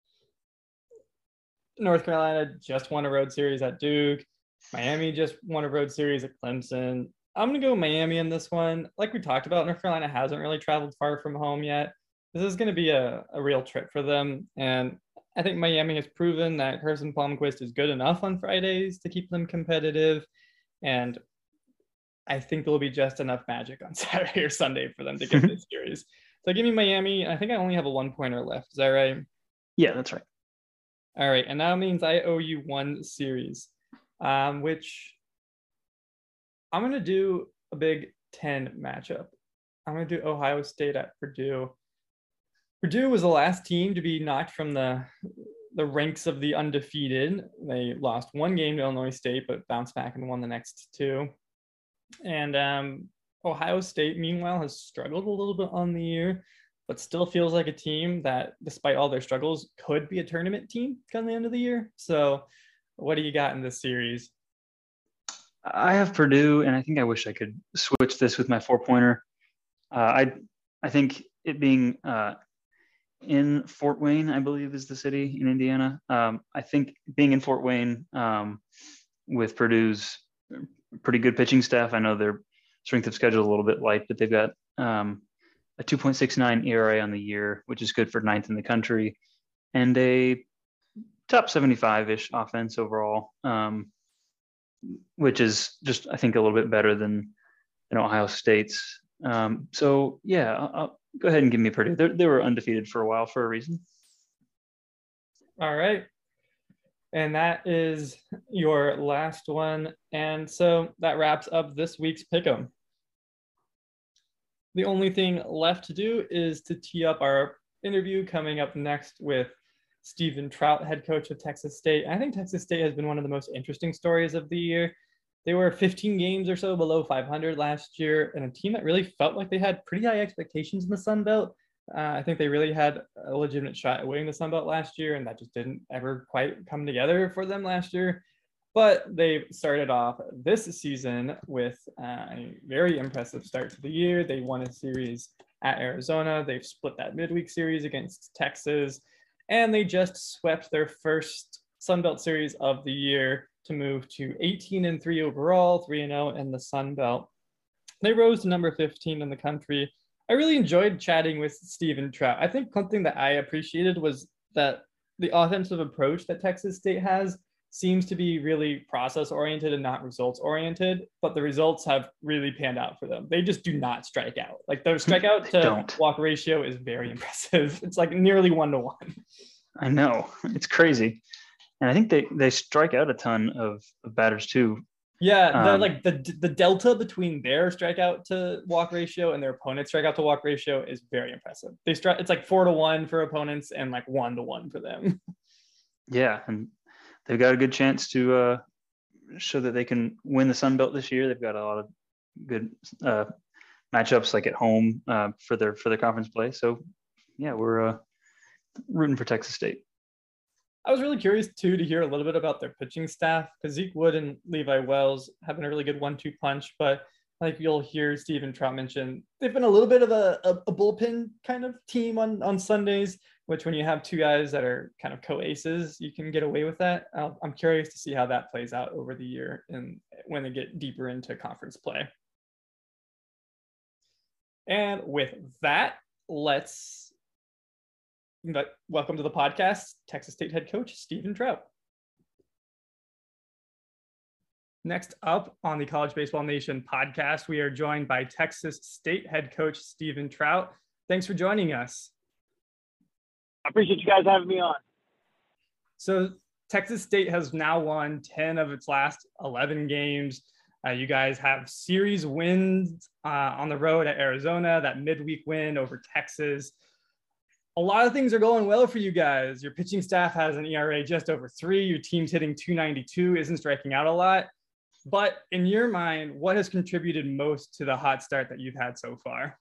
North Carolina just won a road series at Duke. Miami just won a road series at Clemson. I'm going to go Miami in this one. Like we talked about, North Carolina hasn't really traveled far from home yet. This is going to be a, a real trip for them. And I think Miami has proven that Carson Palmquist is good enough on Fridays to keep them competitive. And I think there'll be just enough magic on Saturday or Sunday for them to get this series. So give me Miami. I think I only have a one-pointer left. Is that right? Yeah, that's right. All right. And that means I owe you one series, um, which I'm going to do a Big Ten matchup. I'm going to do Ohio State at Purdue. Purdue was the last team to be knocked from the the ranks of the undefeated. They lost one game to Illinois State, but bounced back and won the next two. And um, Ohio State, meanwhile, has struggled a little bit on the year, but still feels like a team that, despite all their struggles, could be a tournament team come the end of the year. So what do you got in this series? I have Purdue, and I think I wish I could switch this with my four-pointer. Uh, I I think it being uh, in Fort Wayne, I believe, is the city in Indiana. Um, I think being in Fort Wayne um, with Purdue's pretty good pitching staff. I know their strength of schedule is a little bit light, but they've got um, a two point six nine E R A on the year, which is good for ninth in the country, and a top seventy-five-ish offense overall, um, which is just, I think, a little bit better than, than Ohio State's. Um, so, yeah, I'll, I'll go ahead and give me Purdue. They're, they were undefeated for a while for a reason. All right. And that is your last one. And so that wraps up this week's Pick'em. The only thing left to do is to tee up our interview coming up next with Stephen Trout, head coach of Texas State. I think Texas State has been one of the most interesting stories of the year. They were fifteen games or so below five hundred last year, and a team that really felt like they had pretty high expectations in the Sun Belt. Uh, I think they really had a legitimate shot at winning the Sun Belt last year, and that just didn't ever quite come together for them last year. But they started off this season with uh, a very impressive start to the year. They won a series at Arizona. They've split that midweek series against Texas, and they just swept their first Sun Belt series of the year to move to eighteen and three overall, three and oh in the Sun Belt. They rose to number fifteen in the country. I really enjoyed chatting with Stephen Trout. I think something that I appreciated was that the offensive approach that Texas State has seems to be really process-oriented and not results-oriented, but the results have really panned out for them. They just do not strike out. Like their strikeout to walk ratio is very impressive. It's like nearly one to one. I know. It's crazy. And I think they, they strike out a ton of, of batters too Yeah, the Um, like the the delta between their strikeout to walk ratio and their opponent's strikeout to walk ratio is very impressive. They strike it's like four to one for opponents and like one to one for them. yeah, and they've got a good chance to uh, show that they can win the Sun Belt this year. They've got a lot of good uh, matchups like at home uh, for their for their conference play. So yeah, we're uh, rooting for Texas State. I was really curious too to hear a little bit about their pitching staff because Zeke Wood and Levi Wells having a really good one-two punch, but like you'll hear Stephen Trout mention, they've been a little bit of a, a, a bullpen kind of team on on Sundays. Which when you have two guys that are kind of co-aces, you can get away with that. I'll, I'm curious to see how that plays out over the year and when they get deeper into conference play. And with that, let's welcome to the podcast, Texas State head coach, Stephen Trout. Next up on the College Baseball Nation podcast, we are joined by Texas State head coach, Stephen Trout. Thanks for joining us. I appreciate you guys having me on. So Texas State has now won ten of its last eleven games. Uh, you guys have series wins uh, on the road at Arizona, that midweek win over Texas. A lot of things are going well for you guys. Your pitching staff has an E R A just over three. Your team's hitting two ninety-two, isn't striking out a lot. But in your mind, what has contributed most to the hot start that you've had so far?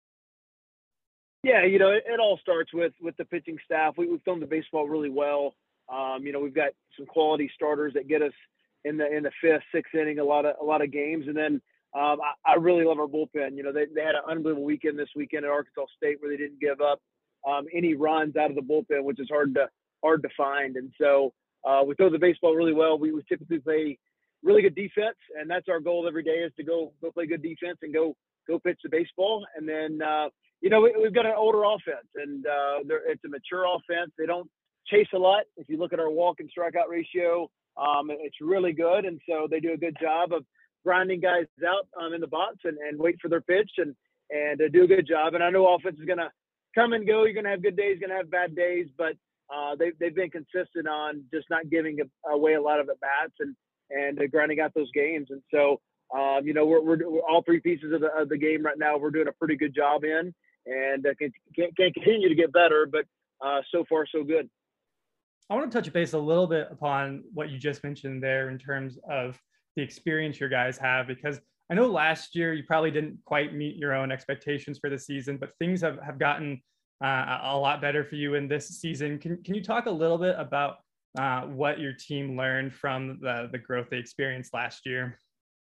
Yeah, you know, it, it all starts with with the pitching staff. We, we've thrown the baseball really well. Um, you know, we've got some quality starters that get us in the in the fifth, sixth inning, a lot of a lot of games. And then um, I, I really love our bullpen. You know, they they had an unbelievable weekend this weekend at Arkansas State where they didn't give up um, any runs out of the bullpen, which is hard to hard to find. And so uh, we throw the baseball really well. We, we typically play really good defense, and that's our goal every day is to go go play good defense and go go pitch the baseball. And then uh, you know, we, we've got an older offense, and uh, it's a mature offense. They don't chase a lot. If you look at our walk and strikeout ratio, um, it's really good. And so they do a good job of grinding guys out um, in the box and, and wait for their pitch and and uh, do a good job. And I know offense is going to come and go. You're going to have good days, going to have bad days, but uh, they, they've been consistent on just not giving away a lot of at bats and and uh, grinding out those games. And so, um, you know, we're, we're, we're all three pieces of the, of the game right now. We're doing a pretty good job in. And uh, can, can, can continue to get better, but uh, so far so good. I want to touch base a little bit upon what you just mentioned there in terms of the experience your guys have, because I know last year you probably didn't quite meet your own expectations for the season, but things have, have gotten uh, a lot better for you in this season. Can, can you talk a little bit about uh, what your team learned from the, the growth they experienced last year?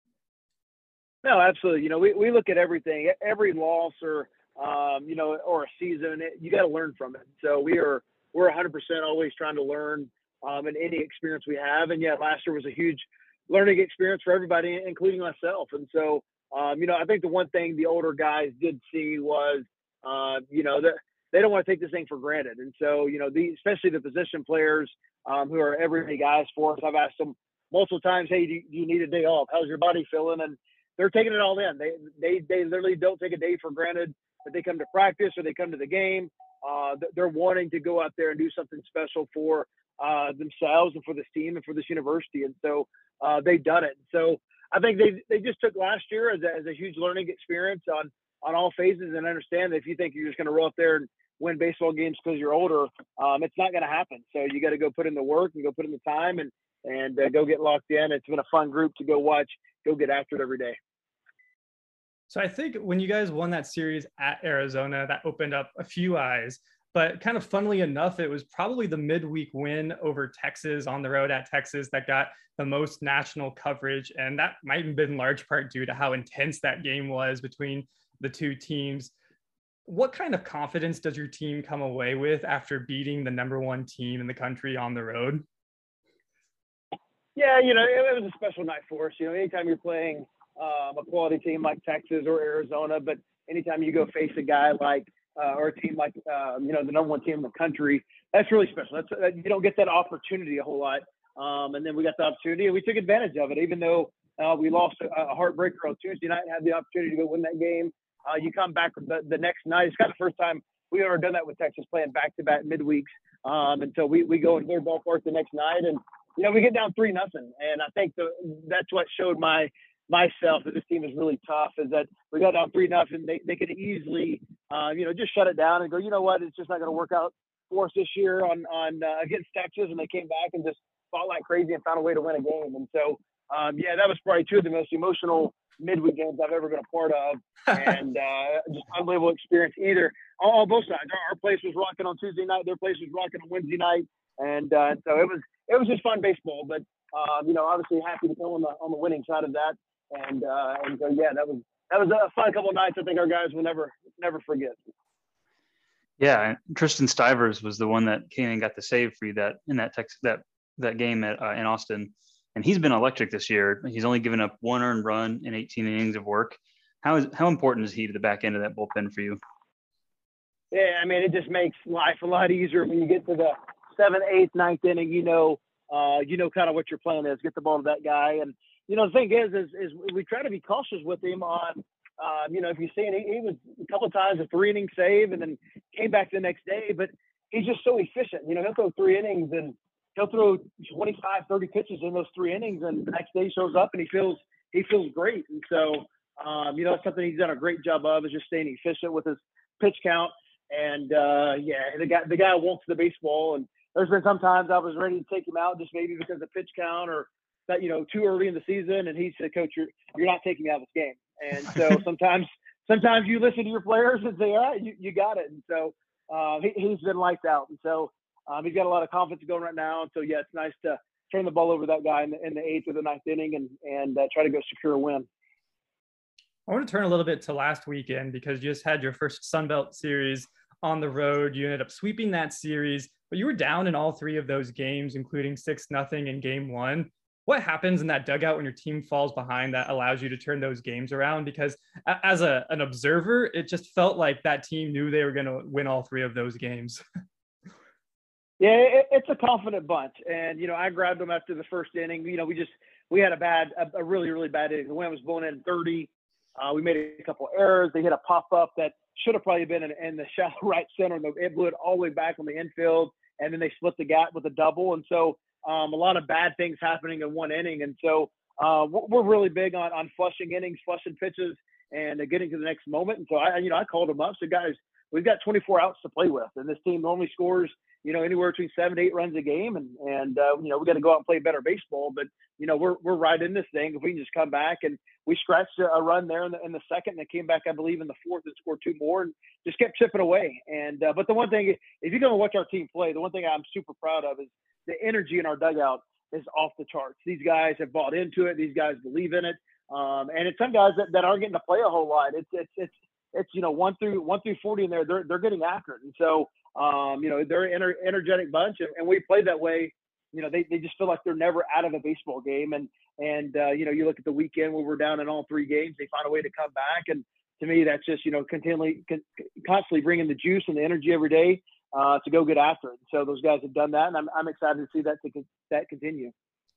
No, absolutely. You know, we, we look at everything, every loss or Um, you know, or a season, you got to learn from it. So we are, we're one hundred percent always trying to learn um, in any experience we have. And yeah, last year was a huge learning experience for everybody, including myself. And so, um, you know, I think the one thing the older guys did see was, uh, you know, that they don't want to take this thing for granted. And so, you know, the, especially the position players um, who are everyday guys for us, I've asked them multiple times, hey, do you, do you need a day off? How's your body feeling? And they're taking it all in. They, they, they literally don't take a day for granted. That they come to practice or they come to the game, uh, they're wanting to go out there and do something special for uh, themselves and for this team and for this university. And so uh, they've done it. So I think they they just took last year as a, as a huge learning experience on on all phases and understand that if you think you're just going to roll up there and win baseball games because you're older, um, it's not going to happen. So you got to go put in the work and go put in the time and and uh, go get locked in. It's been a fun group to go watch, go get after it every day. So I think when you guys won that series at Arizona, that opened up a few eyes. But kind of funnily enough, it was probably the midweek win over Texas on the road at Texas that got the most national coverage. And that might have been in large part due to how intense that game was between the two teams. What kind of confidence does your team come away with after beating the number one team in the country on the road? Yeah, you know, it, it was a special night for us. You know, anytime you're playing Um, a quality team like Texas or Arizona, but anytime you go face a guy like uh, or a team like um, you know the number one team in the country, that's really special. That's uh, you don't get that opportunity a whole lot. Um, and then we got the opportunity, and we took advantage of it. Even though uh, we lost a, a heartbreaker on Tuesday night and had the opportunity to go win that game, uh, you come back the, the next night. It's kind of the first time we've ever done that with Texas, playing back-to-back midweeks. Um, and so we we go in their ballpark the next night and you know, we get down three nothing, and I think the, that's what showed my myself that this team is really tough. Is that we got down three nothing, they they could easily, uh, you know, just shut it down and go, you know what, it's just not going to work out for us this year on on uh, against Texas, and they came back and just fought like crazy and found a way to win a game. And so, um, yeah, that was probably two of the most emotional midweek games I've ever been a part of, and uh, just unbelievable experience either on, on both sides. Our, our place was rocking on Tuesday night, their place was rocking on Wednesday night, and uh, so it was it was just fun baseball. But um, you know, obviously happy to go on the on the winning side of that, and uh, and so yeah, that was that was a fun couple of nights. I think our guys will never never forget. Yeah, Tristan Stivers was the one that came and got the save for you that in that text that that game at uh, in Austin, and he's been electric this year. He's only given up one earned run in eighteen innings of work. How is how important is he to the back end of that bullpen for you? Yeah, I mean, it just makes life a lot easier when you get to the seventh, eighth, ninth inning. You know, uh, you know, kind of what your plan is. Get the ball to that guy, and you know, the thing is, is, is we try to be cautious with him on. Um, you know, if you see, he, he was a couple of times a three inning save and then came back the next day, but he's just so efficient. You know, he'll throw three innings and he'll throw twenty-five, thirty pitches in those three innings, and the next day he shows up and he feels he feels great. And so, um, you know, that's something he's done a great job of, is just staying efficient with his pitch count. And uh, yeah, the guy the guy wants the baseball. And there's been some times I was ready to take him out just maybe because of pitch count or that, you know, too early in the season. And he said, "Coach, you're you're not taking me out of this game." And so sometimes, sometimes you listen to your players and say, "All right, you, you got it." And so uh, he, he's been lights out. And so um, he's got a lot of confidence going right now. And so yeah, it's nice to turn the ball over to that guy in the, in the eighth or the ninth inning and and uh, try to go secure a win. I want to turn a little bit to last weekend because you just had your first Sun Belt series on the road. You ended up sweeping that series, but you were down in all three of those games, including six nothing in game one. What happens in that dugout when your team falls behind that allows you to turn those games around? Because as a, an observer, it just felt like that team knew they were going to win all three of those games. Yeah, it, it's a confident bunch. And, you know, I grabbed them after the first inning. You know, we just, we had a bad, a, a really, really bad inning. The wind was blowing in thirty. Uh, we made a couple errors. They hit a pop-up that should have probably been in, in the shallow right center. And it blew it all the way back on the infield. And then they split the gap with a double. And so, Um, a lot of bad things happening in one inning. And so uh, we're really big on, on flushing innings, flushing pitches, and uh, getting to the next moment. And so, I, you know, I called them up. So, guys, we've got twenty-four outs to play with. And this team normally scores, you know, anywhere between seven to eight runs a game. And, and uh, you know, we got to go out and play better baseball. But, you know, we're we're right in this thing. If we can just come back, and we scratched a, a run there in the, in the second, and they came back, I believe, in the fourth and scored two more and just kept chipping away. And uh, but the one thing, if you're going to watch our team play, the one thing I'm super proud of is the energy in our dugout is off the charts. These guys have bought into it. These guys believe in it. Um, and it's some guys that, that aren't getting to play a whole lot. It's, it's, it's, it's, you know, one through one through forty in there, they're, they're getting after it. And so, um, you know, they're an ener- energetic bunch, and, and we play that way. You know, they, they just feel like they're never out of a baseball game. And, and, uh, you know, you look at the weekend where we're down in all three games, they find a way to come back. And to me, that's just, you know, continually, con- constantly bringing the juice and the energy every day uh, to go get after it. So those guys have done that, and I'm, I'm excited to see that to that continue.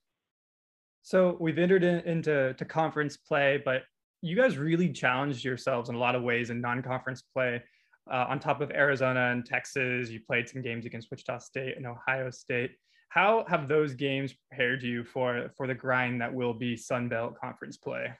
So we've entered in, into to conference play, but you guys really challenged yourselves in a lot of ways in non-conference play. Uh, on top of Arizona and Texas, you played some games against Wichita State and Ohio State. How have those games prepared you for, for the grind that will be Sun Belt Conference play?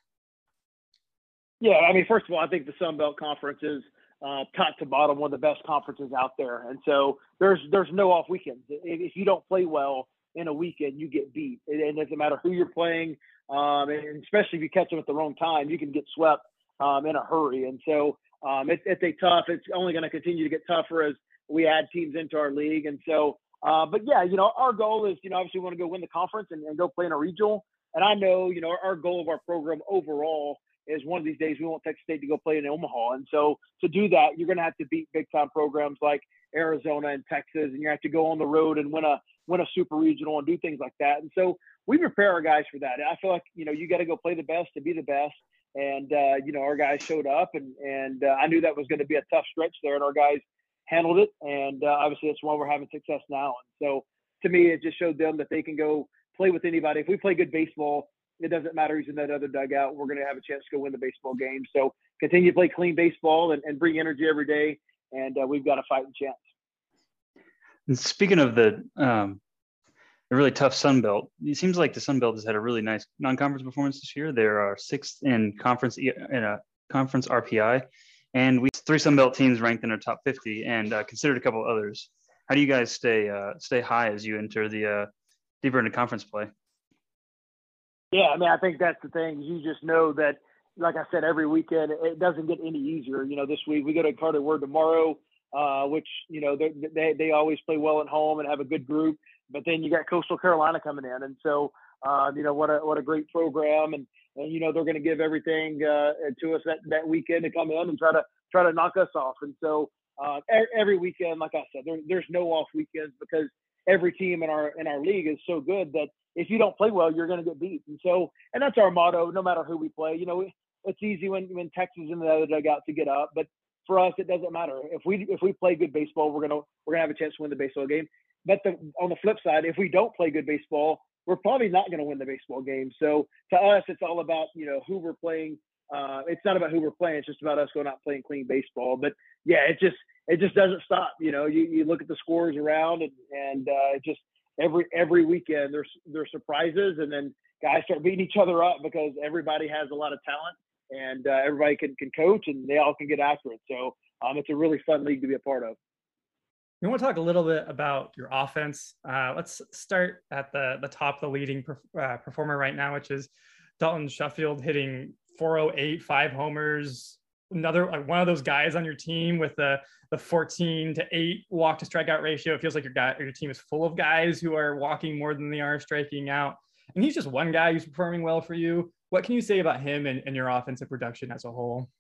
Yeah, I mean, first of all, I think the Sun Belt Conference is uh, top to bottom one of the best conferences out there. And so there's there's no off weekends. If you don't play well in a weekend, you get beat. It, it doesn't matter who you're playing, um, and especially if you catch them at the wrong time, you can get swept um, in a hurry. And so um, it, it's a tough. It's only going to continue to get tougher as we add teams into our league. And so, uh, but yeah, you know, our goal is, you know, obviously we want to go win the conference and, and go play in a regional. And I know, you know, our, our goal of our program overall is one of these days we want Texas State to go play in Omaha. And so to do that, you're going to have to beat big time programs like Arizona and Texas, and you have to go on the road and win a win a super regional and do things like that. And so we prepare our guys for that. I feel like, you know, you got to go play the best to be the best. And, uh, you know, our guys showed up, and, and uh, I knew that was going to be a tough stretch there, and our guys handled it. And uh, obviously that's why we're having success now. And so to me, it just showed them that they can go play with anybody. If we play good baseball, it doesn't matter who's in that other dugout. We're going to have a chance to go win the baseball game. So continue to play clean baseball and, and bring energy every day. And uh, we've got a fighting chance. And speaking of the, um, a really tough Sun Belt. It seems like the Sun Belt has had a really nice non-conference performance this year. There are sixth in conference in a conference R P I, and we three Sun Belt teams ranked in our top fifty, and uh, considered a couple others. How do you guys stay uh, stay high as you enter the uh, deeper into conference play? Yeah, I mean, I think that's the thing. You just know that, like I said, every weekend it doesn't get any easier. You know, this week we go to Carter Word tomorrow, uh, which you know they, they they always play well at home and have a good group. But then you got Coastal Carolina coming in, and so uh, you know what a what a great program, and, and you know they're going to give everything uh, to us that, that weekend to come in and try to try to knock us off. And so uh, every weekend, like I said, there, there's no off weekends because every team in our in our league is so good that if you don't play well, you're going to get beat. And so, and that's our motto, no matter who we play. You know, it's easy when, when Texas is in the other dugout to get up, but for us, it doesn't matter. If we if we play good baseball, we're gonna we're gonna have a chance to win the baseball game. But the, on the flip side, if we don't play good baseball, we're probably not going to win the baseball game. So to us, it's all about you know who we're playing. Uh, it's not about who we're playing; it's just about us going out and playing clean baseball. But yeah, it just it just doesn't stop. You know, you, you look at the scores around, and and uh, it just every every weekend there's there's surprises, and then guys start beating each other up because everybody has a lot of talent, and uh, everybody can can coach, and they all can get after it. So um, it's a really fun league to be a part of. We want to talk a little bit about your offense. Uh, let's start at the the top of the leading uh, performer right now, which is Dalton Sheffield, hitting four oh eight, five homers. Another like one of those guys on your team with the the fourteen to eight walk to strikeout ratio. It feels like your guy your team is full of guys who are walking more than they are striking out. And he's just one guy who's performing well for you. What can you say about him and, and your offensive production as a whole?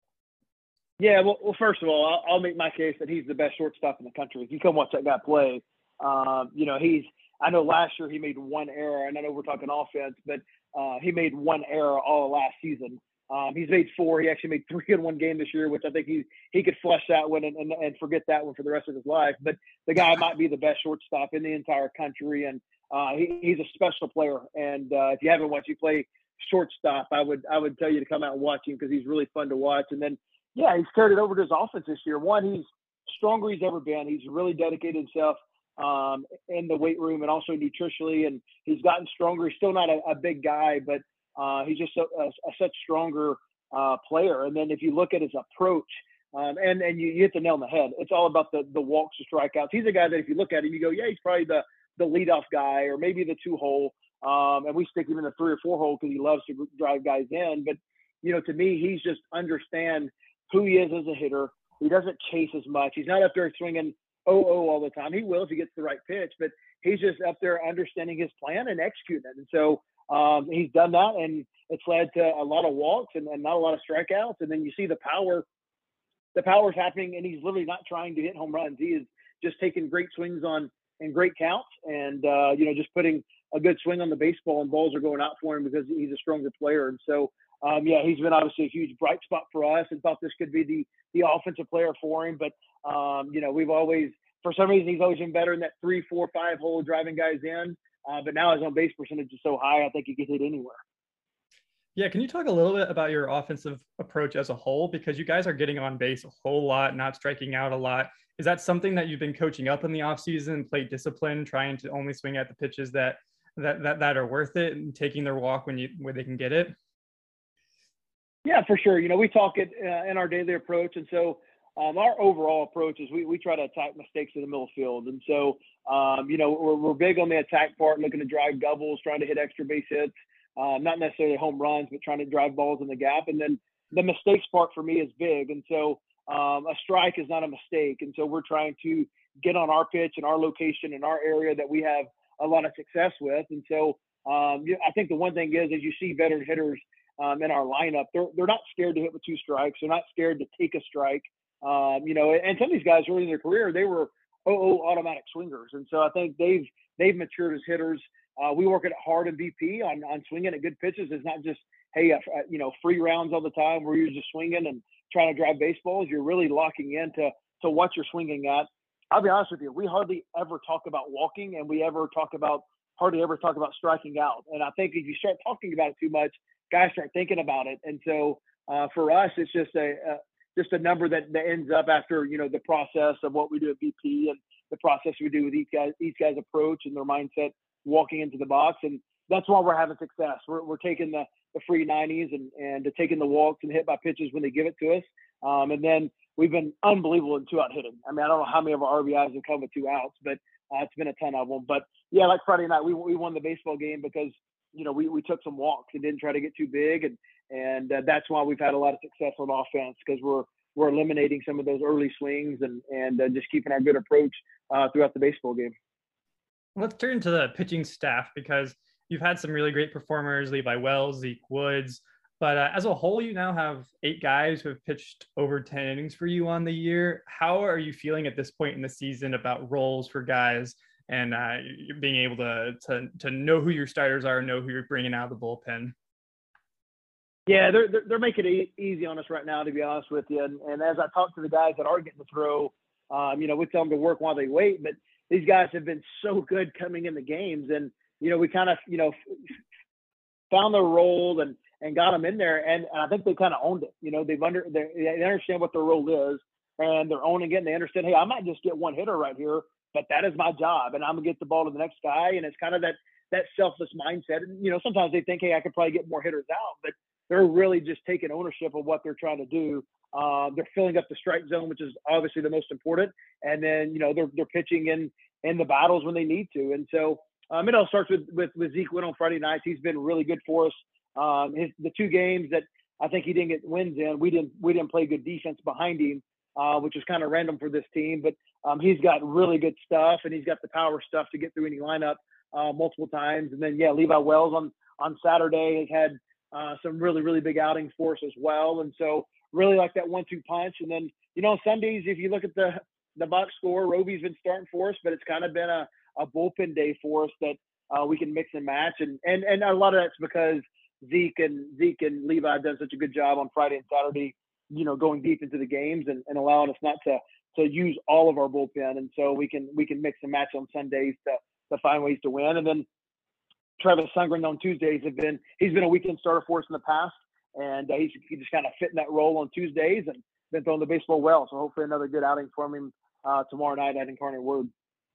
Yeah, well, well first of all, I'll, I'll make my case that he's the best shortstop in the country. If you come watch that guy play, um, you know, he's – I know last year he made one error, and I know we're talking offense, but uh, he made one error all last season. Um, he's made four. He actually made three in one game this year, which I think he he could flush that one and, and, and forget that one for the rest of his life. But the guy might be the best shortstop in the entire country, and uh, he, he's a special player. And uh, if you haven't watched him play shortstop, I would I would tell you to come out and watch him because he's really fun to watch. And then, yeah, he's carried it over to his offense this year. One, he's stronger he's ever been. He's really dedicated himself um, in the weight room and also nutritionally, and he's gotten stronger. He's still not a, a big guy, but uh, he's just a, a, a such stronger uh, player. And then if you look at his approach, um, and and you, you hit the nail on the head. It's all about the the walks to strikeouts. He's a guy that if you look at him, you go, yeah, he's probably the the leadoff guy or maybe the two hole. Um, and we stick him in the three or four hole because he loves to drive guys in. But you know, to me, he's just understand who he is as a hitter. He doesn't chase as much. He's not up there swinging oh oh all the time. He will if he gets the right pitch, but he's just up there understanding his plan and executing it. And so um, he's done that, and it's led to a lot of walks and, and not a lot of strikeouts. And then you see the power, the power's happening, and he's literally not trying to hit home runs. He is just taking great swings on and great counts, and uh, you know, just putting a good swing on the baseball, and balls are going out for him because he's a stronger player. And so, um, yeah, he's been obviously a huge bright spot for us, and thought this could be the the offensive player for him. But um, you know, we've always, for some reason, he's always been better in that three, four, five hole driving guys in. Uh, but now his on base percentage is so high, I think he can hit anywhere. Yeah, can you talk a little bit about your offensive approach as a whole? Because you guys are getting on base a whole lot, not striking out a lot. Is that something that you've been coaching up in the offseason, plate discipline, trying to only swing at the pitches that that that, that are worth it, and taking their walk when you where they can get it? Yeah, for sure. You know, we talk it uh, in our daily approach, and so um, our overall approach is we we try to attack mistakes in the middle field. And so, um, you know, we're we're big on the attack part, looking to drive doubles, trying to hit extra base hits. Um, not necessarily home runs, but trying to drive balls in the gap. And then the mistakes part for me is big. And so um, a strike is not a mistake. And so we're trying to get on our pitch and our location in our area that we have a lot of success with. And so um, I think the one thing is, as you see veteran hitters um, in our lineup, they're, they're not scared to hit with two strikes. They're not scared to take a strike. Um, you know, and some of these guys early in their career, they were oh oh automatic swingers. And so I think they've, they've matured as hitters. Uh, we work it hard in V P on, on swinging at good pitches. It's not just, hey, uh, you know, free rounds all the time where you're just swinging and trying to drive baseballs. You're really locking in to, to what you're swinging at. I'll be honest with you, we hardly ever talk about walking, and we ever talk about, hardly ever talk about striking out. And I think if you start talking about it too much, guys start thinking about it. And so uh, for us, it's just a, a just a number that, that ends up after, you know, the process of what we do at V P and the process we do with each guy, each guy's approach and their mindset walking into the box. And that's why we're having success. We're, we're taking the, the free nineties and, and taking the walks and hit by pitches when they give it to us. Um, and then we've been unbelievable in two out hitting. I mean, I don't know how many of our R B Is have come with two outs, but uh, it's been a ton of them. But yeah, like Friday night, we we won the baseball game because, you know, we, we took some walks and didn't try to get too big. And, and uh, that's why we've had a lot of success on offense, because we're, we're eliminating some of those early swings and, and uh, just keeping our good approach uh, throughout the baseball game. Let's turn to the pitching staff, because you've had some really great performers, Levi Wells, Zeke Woods, but uh, as a whole, you now have eight guys who have pitched over ten innings for you on the year. How are you feeling at this point in the season about roles for guys and uh, being able to, to, to know who your starters are, know who you're bringing out of the bullpen? Yeah, they're, they're, they're making it easy on us right now, to be honest with you. And, and as I talk to the guys that are getting the throw, um, you know, we tell them to work while they wait, but these guys have been so good coming in the games. And, you know, we kind of, you know, found their role and, and got them in there. And, and I think they kind of owned it. You know, they've under, they understand what their role is, and they're owning it. And they understand, hey, I might just get one hitter right here, but that is my job, and I'm gonna get the ball to the next guy. And it's kind of that, that selfless mindset. And, you know, sometimes they think, hey, I could probably get more hitters out, but they're really just taking ownership of what they're trying to do. Uh, they're filling up the strike zone, which is obviously the most important. And then, you know, they're, they're pitching in, in the battles when they need to. And so um, it all starts with, with, with Zeke Wynn on Friday nights. He's been really good for us. Um, his, the two games that I think he didn't get wins in, we didn't, we didn't play good defense behind him, uh, which is kind of random for this team, but um, he's got really good stuff, and he's got the power stuff to get through any lineup uh, multiple times. And then, yeah, Levi Wells on, on Saturday has had uh, some really, really big outings for us as well. And so really like that one two punch. And then, you know, Sundays, if you look at the, the box score, Roby's been starting for us, but it's kind of been a, a bullpen day for us that uh, we can mix and match. And, and, and a lot of that's because Zeke and Zeke and Levi have done such a good job on Friday and Saturday, you know, going deep into the games and, and allowing us not to, to use all of our bullpen. And so we can, we can mix and match on Sundays to, to find ways to win. And then Travis Sundgren on Tuesdays have been, he's been a weekend starter for us in the past. And uh, he's, he just kind of fit in that role on Tuesdays and been throwing the baseball well. So hopefully another good outing from him uh, tomorrow night at Incarnate Word.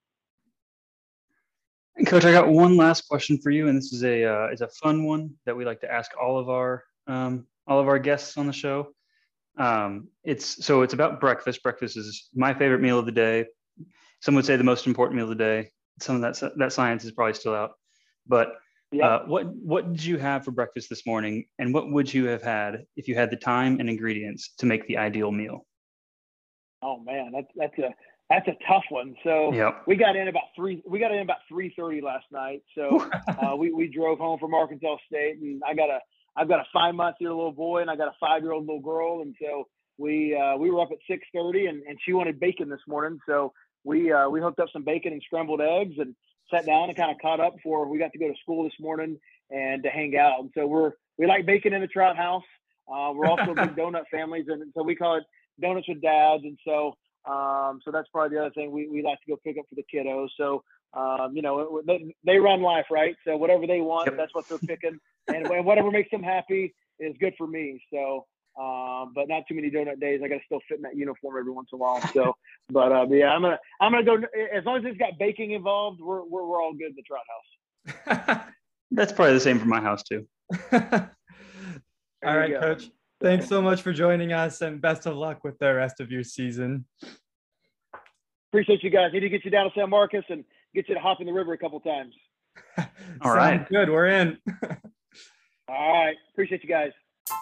Coach, I got one last question for you, and this is a uh, is a fun one that we like to ask all of our um, all of our guests on the show. Um, it's so it's about breakfast. Breakfast is my favorite meal of the day. Some would say the most important meal of the day. Some of that that science is probably still out. But yeah. uh, what what did you have for breakfast this morning, and what would you have had if you had the time and ingredients to make the ideal meal? Oh man, that's that's a That's a tough one. So yep. we got in about three. We got in about three thirty last night. So uh, we we drove home from Arkansas State, and I got a I've got a five month year little boy, and I got a five year old little girl, and so we uh, we were up at six thirty, and, and she wanted bacon this morning, so we uh, we hooked up some bacon and scrambled eggs, and sat down and kind of caught up before we got to go to school this morning and to hang out. And so we're we like bacon in the Trout House. Uh, we're also big donut families, and so we call it Donuts with Dads, and so. Um, so that's probably the other thing we, we like to go pick up for the kiddos. So, um, you know, they, they run life, right? So whatever they want, yep. That's what they're picking. And, and whatever makes them happy is good for me. So, um, but not too many donut days. I got to still fit in that uniform every once in a while. So, but, uh, but yeah, I'm going to, I'm going to go, as long as it's got baking involved, we're, we're, we're all good in the Trout House. That's probably the same for my house too. All right, go. Coach. Thanks so much for joining us, and best of luck with the rest of your season. Appreciate you guys. Need to get you down to San Marcos and get you to hop in the river a couple times. All right. Good. We're in. All right. Appreciate you guys.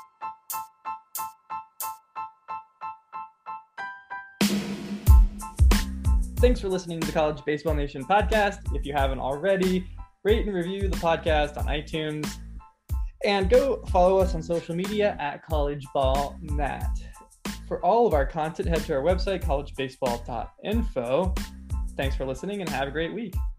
Thanks for listening to the College Baseball Nation podcast. If you haven't already, rate and review the podcast on iTunes. And go follow us on social media at college ball nat. For all of our content, head to our website, college baseball dot info. Thanks for listening and have a great week.